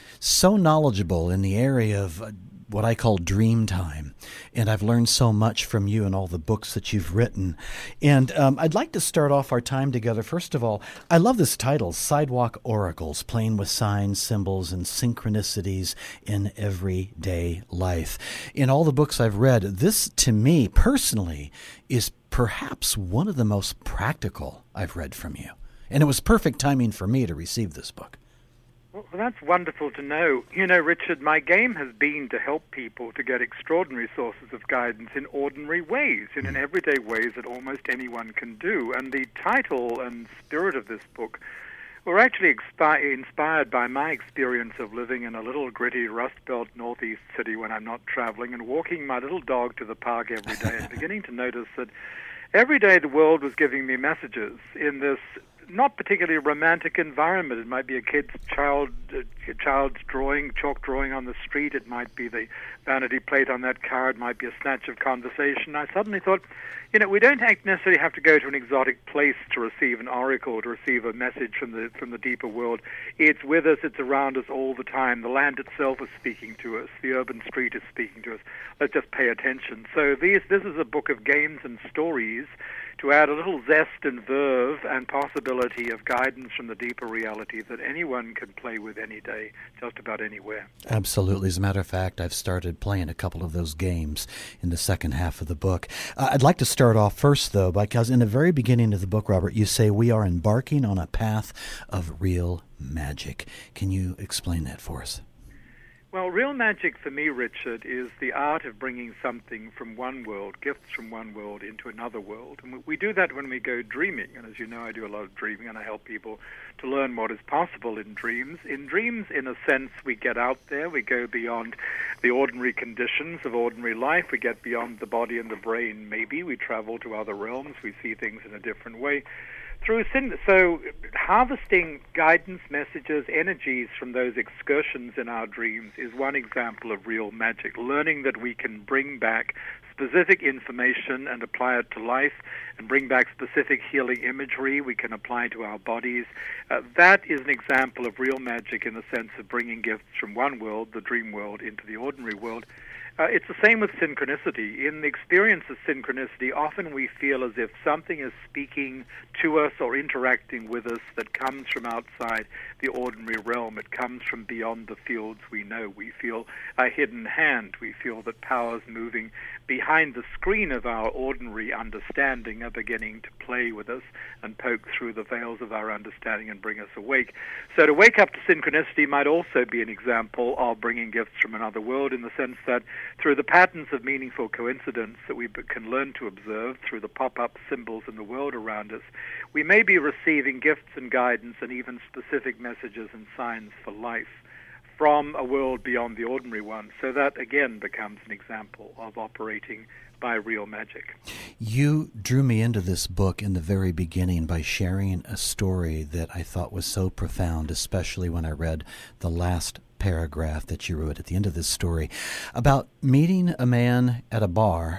so knowledgeable in the area of uh, what I call dream time, and I've learned so much from you and all the books that you've written. And um, I'd like to start off our time together. First of all, I love this title, Sidewalk Oracles, playing with signs, symbols, and synchronicities in everyday life. In all the books I've read, this, to me, personally, is perhaps one of the most practical I've read from you. And it was perfect timing for me to receive this book. Well, that's wonderful to know. You know, Richard, my game has been to help people to get extraordinary sources of guidance in ordinary ways, in, in everyday ways that almost anyone can do. And the title and spirit of this book were actually expi- inspired by my experience of living in a little gritty Rust Belt northeast city when I'm not traveling, and walking my little dog to the park every day and beginning to notice that every day the world was giving me messages in this not particularly romantic environment. It might be a kid's child, a child's drawing, chalk drawing on the street. It might be the vanity plate on that car. It might be a snatch of conversation. I suddenly thought, you know, we don't necessarily have to go to an exotic place to receive an oracle, to receive a message from the from the deeper world. It's with us. It's around us all the time. The land itself is speaking to us. The urban street is speaking to us. Let's just pay attention. So these, this is a book of games and stories to add a little zest and verve and possibility of guidance from the deeper reality that anyone can play with any day, just about anywhere. Absolutely. As a matter of fact, I've started playing a couple of those games in the second half of the book. Uh, I'd like to start off first, though, because in the very beginning of the book, Robert, you say we are embarking on a path of real magic. Can you explain that for us? Well, real magic for me, Richard, is the art of bringing something from one world, gifts from one world, into another world. And we do that when we go dreaming. And as you know, I do a lot of dreaming, and I help people to learn what is possible in dreams. In dreams, in a sense, we get out there. We go beyond the ordinary conditions of ordinary life. We get beyond the body and the brain, maybe. We travel to other realms. We see things in a different way. Through sin, so harvesting guidance, messages, energies from those excursions in our dreams is one example of real magic. Learning that we can bring back specific information and apply it to life, and bring back specific healing imagery we can apply to our bodies. Uh, that is an example of real magic in the sense of bringing gifts from one world, the dream world, into the ordinary world. Uh, it's the same with synchronicity. In the experience of synchronicity, often we feel as if something is speaking to us or interacting with us that comes from outside the ordinary realm. It comes from beyond the fields we know. We feel a hidden hand. We feel that powers moving behind the screen of our ordinary understanding are beginning to play with us and poke through the veils of our understanding and bring us awake. So to wake up to synchronicity might also be an example of bringing gifts from another world, in the sense that through the patterns of meaningful coincidence that we can learn to observe through the pop-up symbols in the world around us, we may be receiving gifts and guidance and even specific messages and signs for life from a world beyond the ordinary one. So that, again, becomes an example of operating by real magic. You drew me into this book in the very beginning by sharing a story that I thought was so profound, especially when I read the last paragraph that you wrote at the end of this story about meeting a man at a bar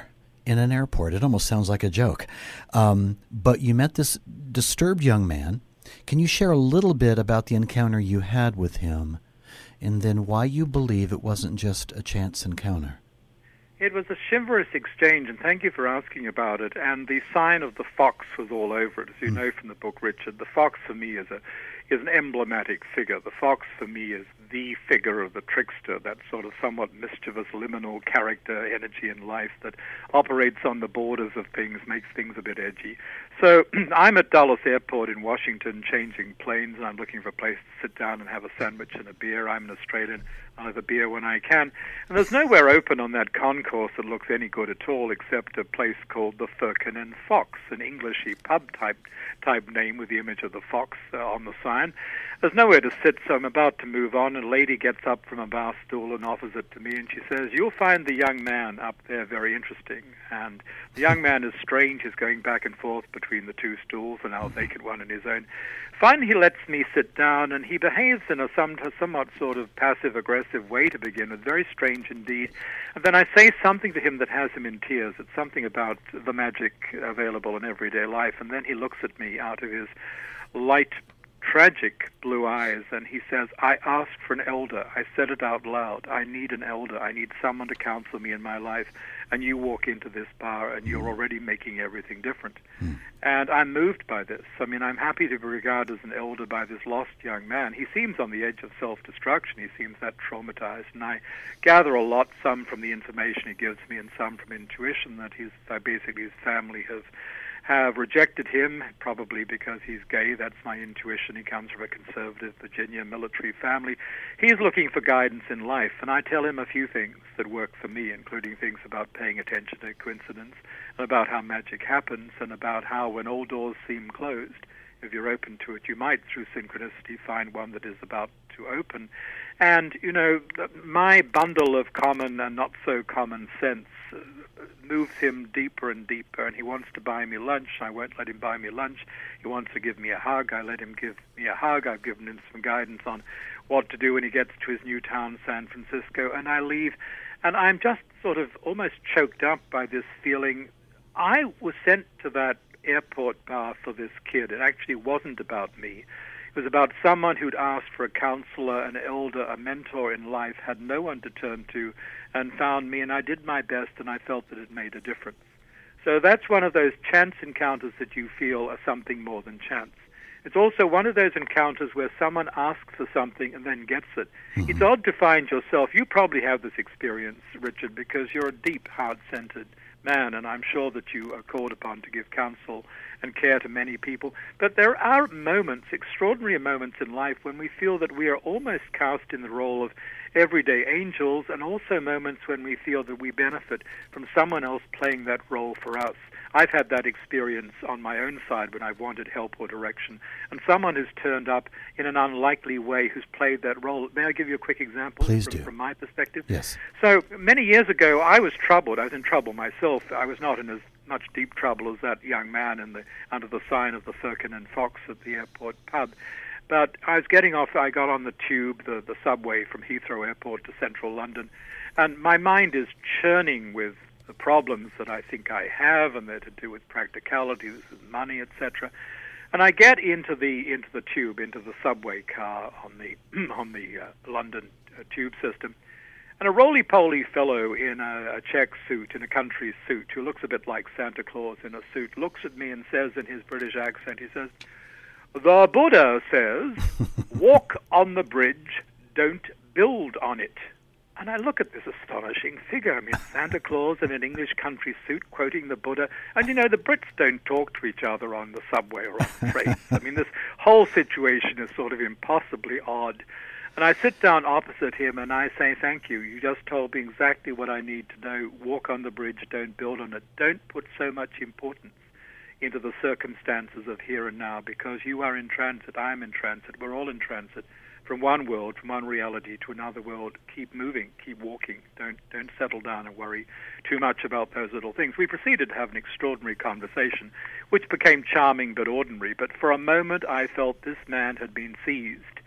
in an airport. It almost sounds like a joke. Um, but you met this disturbed young man. Can you share a little bit about the encounter you had with him, and then why you believe it wasn't just a chance encounter? It was a chivalrous exchange, and thank you for asking about it. And the sign of the fox was all over it, as you mm. know from the book, Richard. The fox for me is a is an emblematic figure. The fox for me is the figure of the trickster, that sort of somewhat mischievous, liminal character, energy in life that operates on the borders of things, makes things a bit edgy. So I'm at Dulles Airport in Washington changing planes, and I'm looking for a place to sit down and have a sandwich and a beer. I'm an Australian. I'll have a beer when I can. And there's nowhere open on that concourse that looks any good at all except a place called the Firkin and Fox, an Englishy pub type type name with the image of the fox uh, on the sign. There's nowhere to sit, so I'm about to move on. A lady gets up from a bar stool and offers it to me, and she says, "You'll find the young man up there very interesting." And the young man is strange. He's going back and forth between the two stools, and I'll vacant one in his own. Finally, he lets me sit down, and he behaves in a some, somewhat sort of passive-aggressive way to begin with, very strange indeed. And then I say something to him that has him in tears. It's something about the magic available in everyday life, and then he looks at me out of his light, tragic blue eyes, and he says, "I asked for an elder. I said it out loud. I need an elder. I need someone to counsel me in my life. And you walk into this bar, and you're already making everything different." Mm. And I'm moved by this. I mean, I'm happy to be regarded as an elder by this lost young man. He seems on the edge of self-destruction. He seems that traumatized. And I gather a lot, some from the information he gives me and some from intuition, that his, uh, basically his family has have rejected him, probably because he's gay. That's my intuition. He comes from a conservative Virginia military family. He's looking for guidance in life, and I tell him a few things that work for me, including things about paying attention to coincidence, and about how magic happens, and about how when all doors seem closed, if you're open to it, you might, through synchronicity, find one that is about to open. And, you know, my bundle of common and not so common sense uh, moves him deeper and deeper, and he wants to buy me lunch. I won't let him buy me lunch. He wants to give me a hug. I let him give me a hug. I've given him some guidance on what to do when he gets to his new town, San Francisco, and I leave. And I'm just sort of almost choked up by this feeling. I was sent to that airport bar for this kid. It actually wasn't about me. It was about someone who'd asked for a counselor, an elder, a mentor in life, had no one to turn to, and found me, and I did my best, and I felt that it made a difference. So that's one of those chance encounters that you feel are something more than chance. It's also one of those encounters where someone asks for something and then gets it. Mm-hmm. It's odd to find yourself. You probably have this experience, Richard, because you're a deep, heart-centered man, and I'm sure that you are called upon to give counsel and care to many people. But there are moments, extraordinary moments in life, when we feel that we are almost cast in the role of everyday angels, and also moments when we feel that we benefit from someone else playing that role for us. I've had that experience on my own side when I've wanted help or direction, and someone who's turned up in an unlikely way who's played that role. May I give you a quick example? Please from, do. From my perspective? Yes. So many years ago, I was troubled. I was in trouble myself. I was not in as much deep trouble as that young man in the under the sign of the Firkin and Fox at the airport pub. But I was getting off, I got on the tube, the, the subway from Heathrow Airport to central London, and my mind is churning with the problems that I think I have, and they're to do with practicality, this is money, et cetera. And I get into the into the tube, into the subway car on the on the uh, London uh, tube system, and a roly-poly fellow in a, a check suit, in a country suit, who looks a bit like Santa Claus in a suit, looks at me and says in his British accent, he says, "The Buddha says, walk on the bridge, don't build on it." And I look at this astonishing figure. I mean, Santa Claus in an English country suit quoting the Buddha. And, you know, the Brits don't talk to each other on the subway or on trains. I mean, this whole situation is sort of impossibly odd. And I sit down opposite him and I say, "Thank you. You just told me exactly what I need to know. Walk on the bridge, don't build on it. Don't put so much importance into the circumstances of here and now, because you are in transit, I am in transit, we're all in transit, from one world, from one reality to another world. Keep moving, keep walking. Don't don't settle down and worry too much about those little things." We proceeded to have an extraordinary conversation, which became charming but ordinary. But for a moment I felt this man had been seized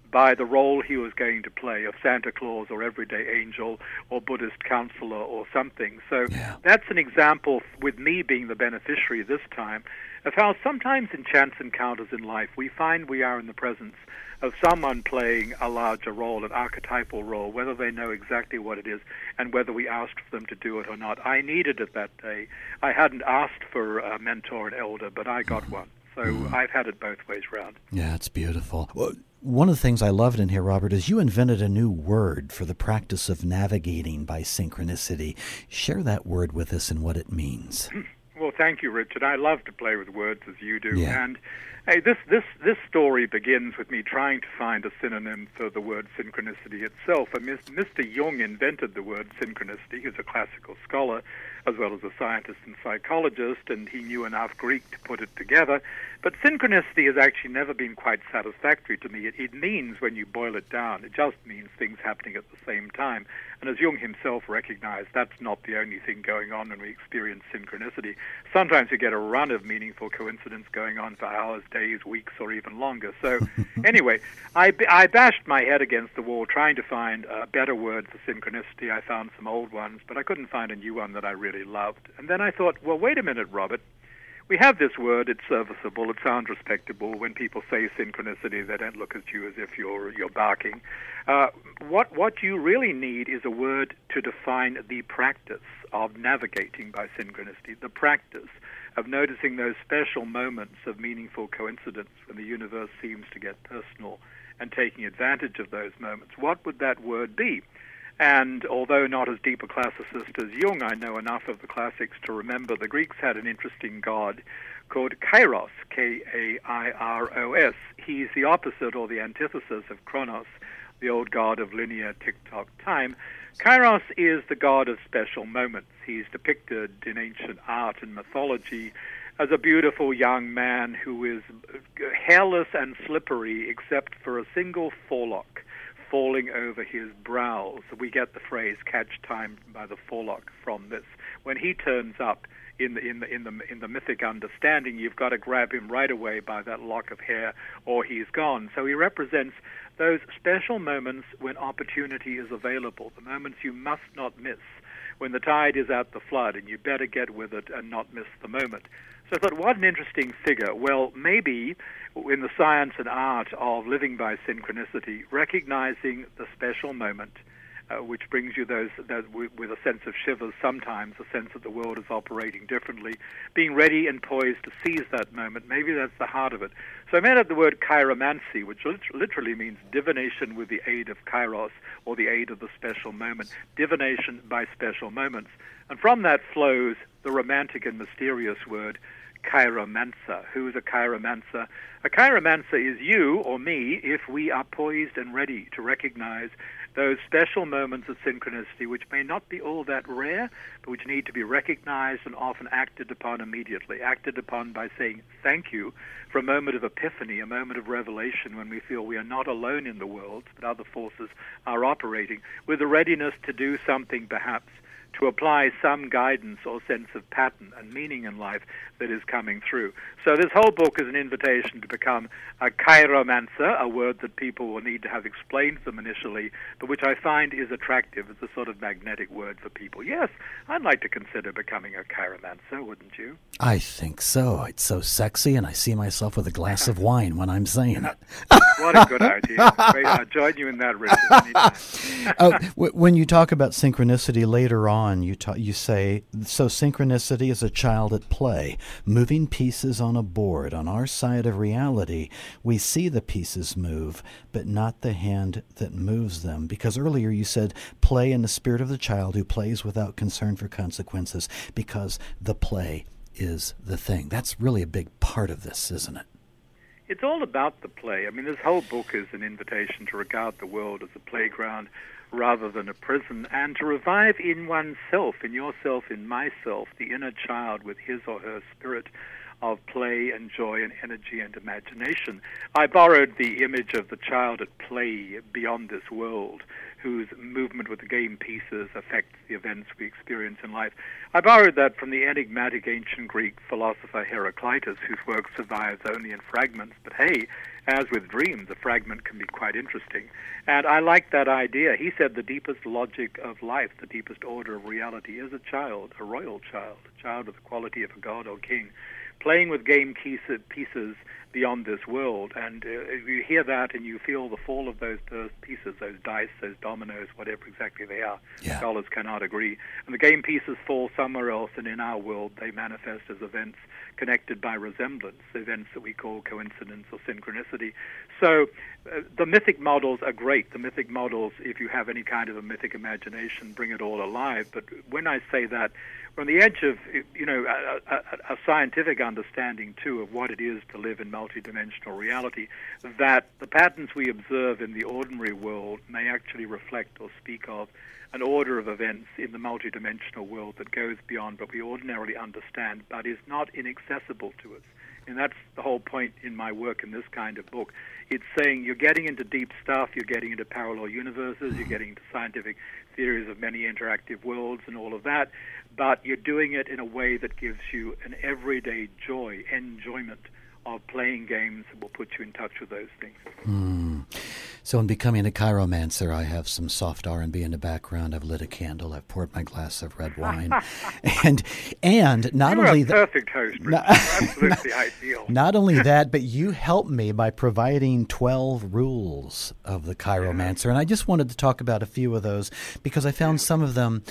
by the role he was going to play of Santa Claus or everyday angel or Buddhist counselor or something. So Yeah. that's an example, with me being the beneficiary this time, of how sometimes in chance encounters in life we find we are in the presence of someone playing a larger role, an archetypal role, whether they know exactly what it is and whether we asked for them to do it or not. I needed it that day. I hadn't asked for a mentor and elder, but I got one. So I've had it both ways round. Yeah, it's beautiful. Well, one of the things I loved in here, Robert, is you invented a new word for the practice of navigating by synchronicity. Share that word with us and what it means. Well, thank you, Richard. I love to play with words as you do. Yeah. And hey, this, this, this story begins with me trying to find a synonym for the word synchronicity itself. And Mister Jung invented the word synchronicity. He's a classical scholar as well as a scientist and psychologist, and he knew enough Greek to put it together. But synchronicity has actually never been quite satisfactory to me. It, it means, when you boil it down, it just means things happening at the same time. And as Jung himself recognized, that's not the only thing going on when we experience synchronicity. Sometimes you get a run of meaningful coincidence going on for hours, days, weeks, or even longer. So anyway, I, I bashed my head against the wall trying to find a better word for synchronicity. I found some old ones, but I couldn't find a new one that I really loved. And then I thought, well, wait a minute, Robert. We have this word, it's serviceable, it sounds respectable. When people say synchronicity, they don't look at you as if you're you're barking. Uh, what what you really need is a word to define the practice of navigating by synchronicity, the practice of noticing those special moments of meaningful coincidence when the universe seems to get personal and taking advantage of those moments. What would that word be? And although not as deep a classicist as Jung, I know enough of the classics to remember the Greeks had an interesting god called Kairos, K A I R O S. He's the opposite or the antithesis of Kronos, the old god of linear tick-tock time. Kairos is the god of special moments. He's depicted in ancient art and mythology as a beautiful young man who is hairless and slippery except for a single forelock falling over his brows. We get the phrase "catch time by the forelock" from this. When he turns up in the in the in the in the mythic understanding, you've got to grab him right away by that lock of hair, or he's gone. So he represents those special moments when opportunity is available, the moments you must not miss, when the tide is at the flood, and you better get with it and not miss the moment. So I thought, what an interesting figure. Well, maybe in the science and art of living by synchronicity, recognizing the special moment, uh, which brings you those, those with, with a sense of shivers sometimes, a sense that the world is operating differently, being ready and poised to seize that moment, maybe that's the heart of it. So I made up the word chiromancy, which literally means divination with the aid of kairos, or the aid of the special moment, divination by special moments. And from that flows the romantic and mysterious word chiromancer. Who is a chiromancer? A chiromancer is you or me if we are poised and ready to recognize those special moments of synchronicity which may not be all that rare, but which need to be recognized and often acted upon immediately, acted upon by saying thank you for a moment of epiphany, a moment of revelation when we feel we are not alone in the world, but other forces are operating, with a readiness to do something perhaps, to apply some guidance or sense of pattern and meaning in life that is coming through. So this whole book is an invitation to become a chiromancer, a word that people will need to have explained to them initially, but which I find is attractive. It's a sort of magnetic word for people. Yes, I'd like to consider becoming a chiromancer, wouldn't you? I think so. It's so sexy, and I see myself with a glass of wine when I'm saying it. What a good idea. Great. I'll join you in that, Richard, anytime. uh, w- when you talk about synchronicity later on, you ta- you say, so synchronicity is a child at play, moving pieces on a board. On our side of reality, we see the pieces move, but not the hand that moves them. Because earlier you said, play in the spirit of the child who plays without concern for consequences, because the play is the thing. That's really a big part of this, isn't it? It's all about the play. I mean, this whole book is an invitation to regard the world as a playground rather than a prison, and to revive in oneself, in yourself, in myself, the inner child with his or her spirit of play and joy and energy and imagination. I borrowed the image of the child at play beyond this world, whose movement with the game pieces affects the events we experience in life. I borrowed that from the enigmatic ancient Greek philosopher Heraclitus, whose work survives only in fragments. But hey, as with dreams, a fragment can be quite interesting. And I like that idea. He said the deepest logic of life, the deepest order of reality, is a child, a royal child, a child with the quality of a god or king, playing with game pieces beyond this world. And uh, you hear that and you feel the fall of those pieces, those dice, those dominoes, whatever exactly they are. Yeah. Scholars cannot agree. And the game pieces fall somewhere else, and in our world they manifest as events connected by resemblance, events that we call coincidence or synchronicity. So uh, the mythic models are great. The mythic models, if you have any kind of a mythic imagination, bring it all alive. But when I say that, we're on the edge of, you know, a, a, a scientific understanding, too, of what it is to live in multidimensional reality, that the patterns we observe in the ordinary world may actually reflect or speak of an order of events in the multidimensional world that goes beyond what we ordinarily understand, but is not inaccessible to us. And that's the whole point in my work in this kind of book. It's saying you're getting into deep stuff, you're getting into parallel universes, you're getting into scientific theories of many interactive worlds and all of that, but you're doing it in a way that gives you an everyday joy, enjoyment of playing games that will put you in touch with those things. Mm. So in becoming a chiromancer, I have some soft R and B in the background. I've lit a candle. I've poured my glass of red wine, and and not You're only a that, perfect host, Richard. Absolutely ideal. Not only that, but you helped me by providing twelve rules of the chiromancer, and I just wanted to talk about a few of those because I found some of them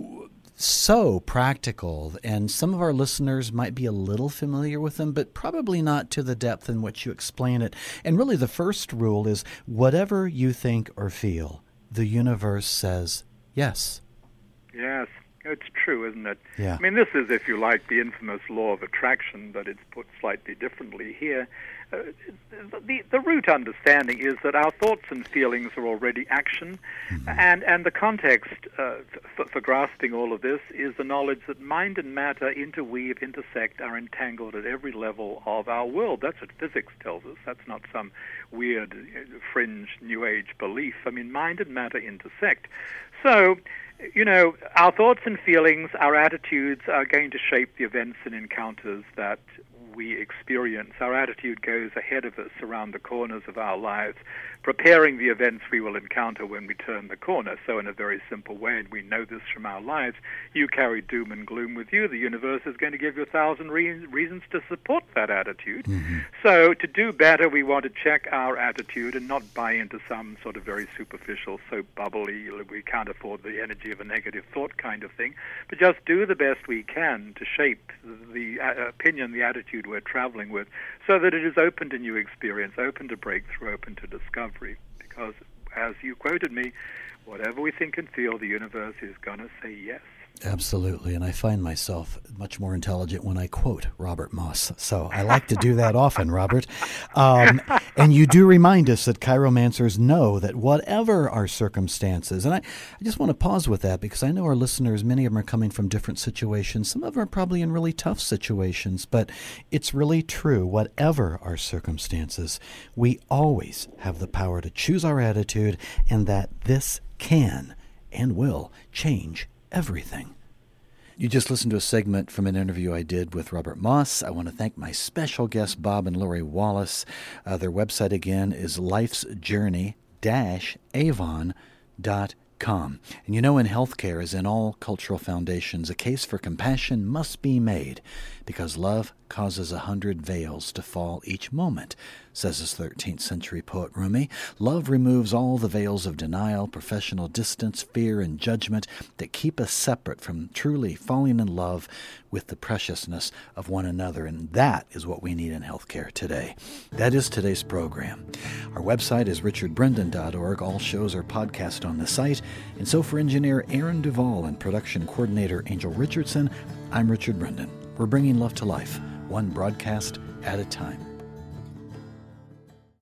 so practical, and some of our listeners might be a little familiar with them, but probably not to the depth in which you explain it. And really the first rule is whatever you think or feel, the universe says yes. Yes, it's true, isn't it? Yeah. I mean, this is, if you like, the infamous law of attraction, but it's put slightly differently here. Uh, the, the root understanding is that our thoughts and feelings are already action, mm-hmm. and, and the context uh, for, for grasping all of this is the knowledge that mind and matter interweave, intersect, are entangled at every level of our world. That's what physics tells us. That's not some weird, fringe, New Age belief. I mean, mind and matter intersect. So, you know, our thoughts and feelings, our attitudes are going to shape the events and encounters that we experience. Our attitude goes ahead of us around the corners of our lives, preparing the events we will encounter when we turn the corner. So in a very simple way, and we know this from our lives, you carry doom and gloom with you. The universe is going to give you a thousand re- reasons to support that attitude. Mm-hmm. So to do better, we want to check our attitude and not buy into some sort of very superficial, soap bubbly, we can't afford the energy of a negative thought kind of thing, but just do the best we can to shape the uh, opinion, the attitude we're traveling with, so that it is open to new experience, open to breakthrough, open to discovery. Because, as you quoted me, whatever we think and feel, the universe is going to say yes. Absolutely, and I find myself much more intelligent when I quote Robert Moss. So I like to do that often, Robert. Um, and you do remind us that chiromancers know that whatever our circumstances, and I, I just want to pause with that because I know our listeners, many of them are coming from different situations. Some of them are probably in really tough situations, but it's really true. Whatever our circumstances, we always have the power to choose our attitude, and that this can and will change everything. You just listened to a segment from an interview I did with Robert Moss. I want to thank my special guests, Bob and Lori Wallace. Uh, their website again is lifes journey dash avon dot com. And you know, in healthcare, as in all cultural foundations, a case for compassion must be made because love causes a hundred veils to fall each moment, says this thirteenth century poet Rumi. Love removes all the veils of denial, professional distance, fear, and judgment that keep us separate from truly falling in love with the preciousness of one another. And that is what we need in healthcare today. That is today's program. Our website is richard brendan dot org. All shows are podcast on the site. And so for engineer Aaron Duvall and production coordinator Angel Richardson, I'm Richard Brendan. We're bringing love to life, one broadcast at a time.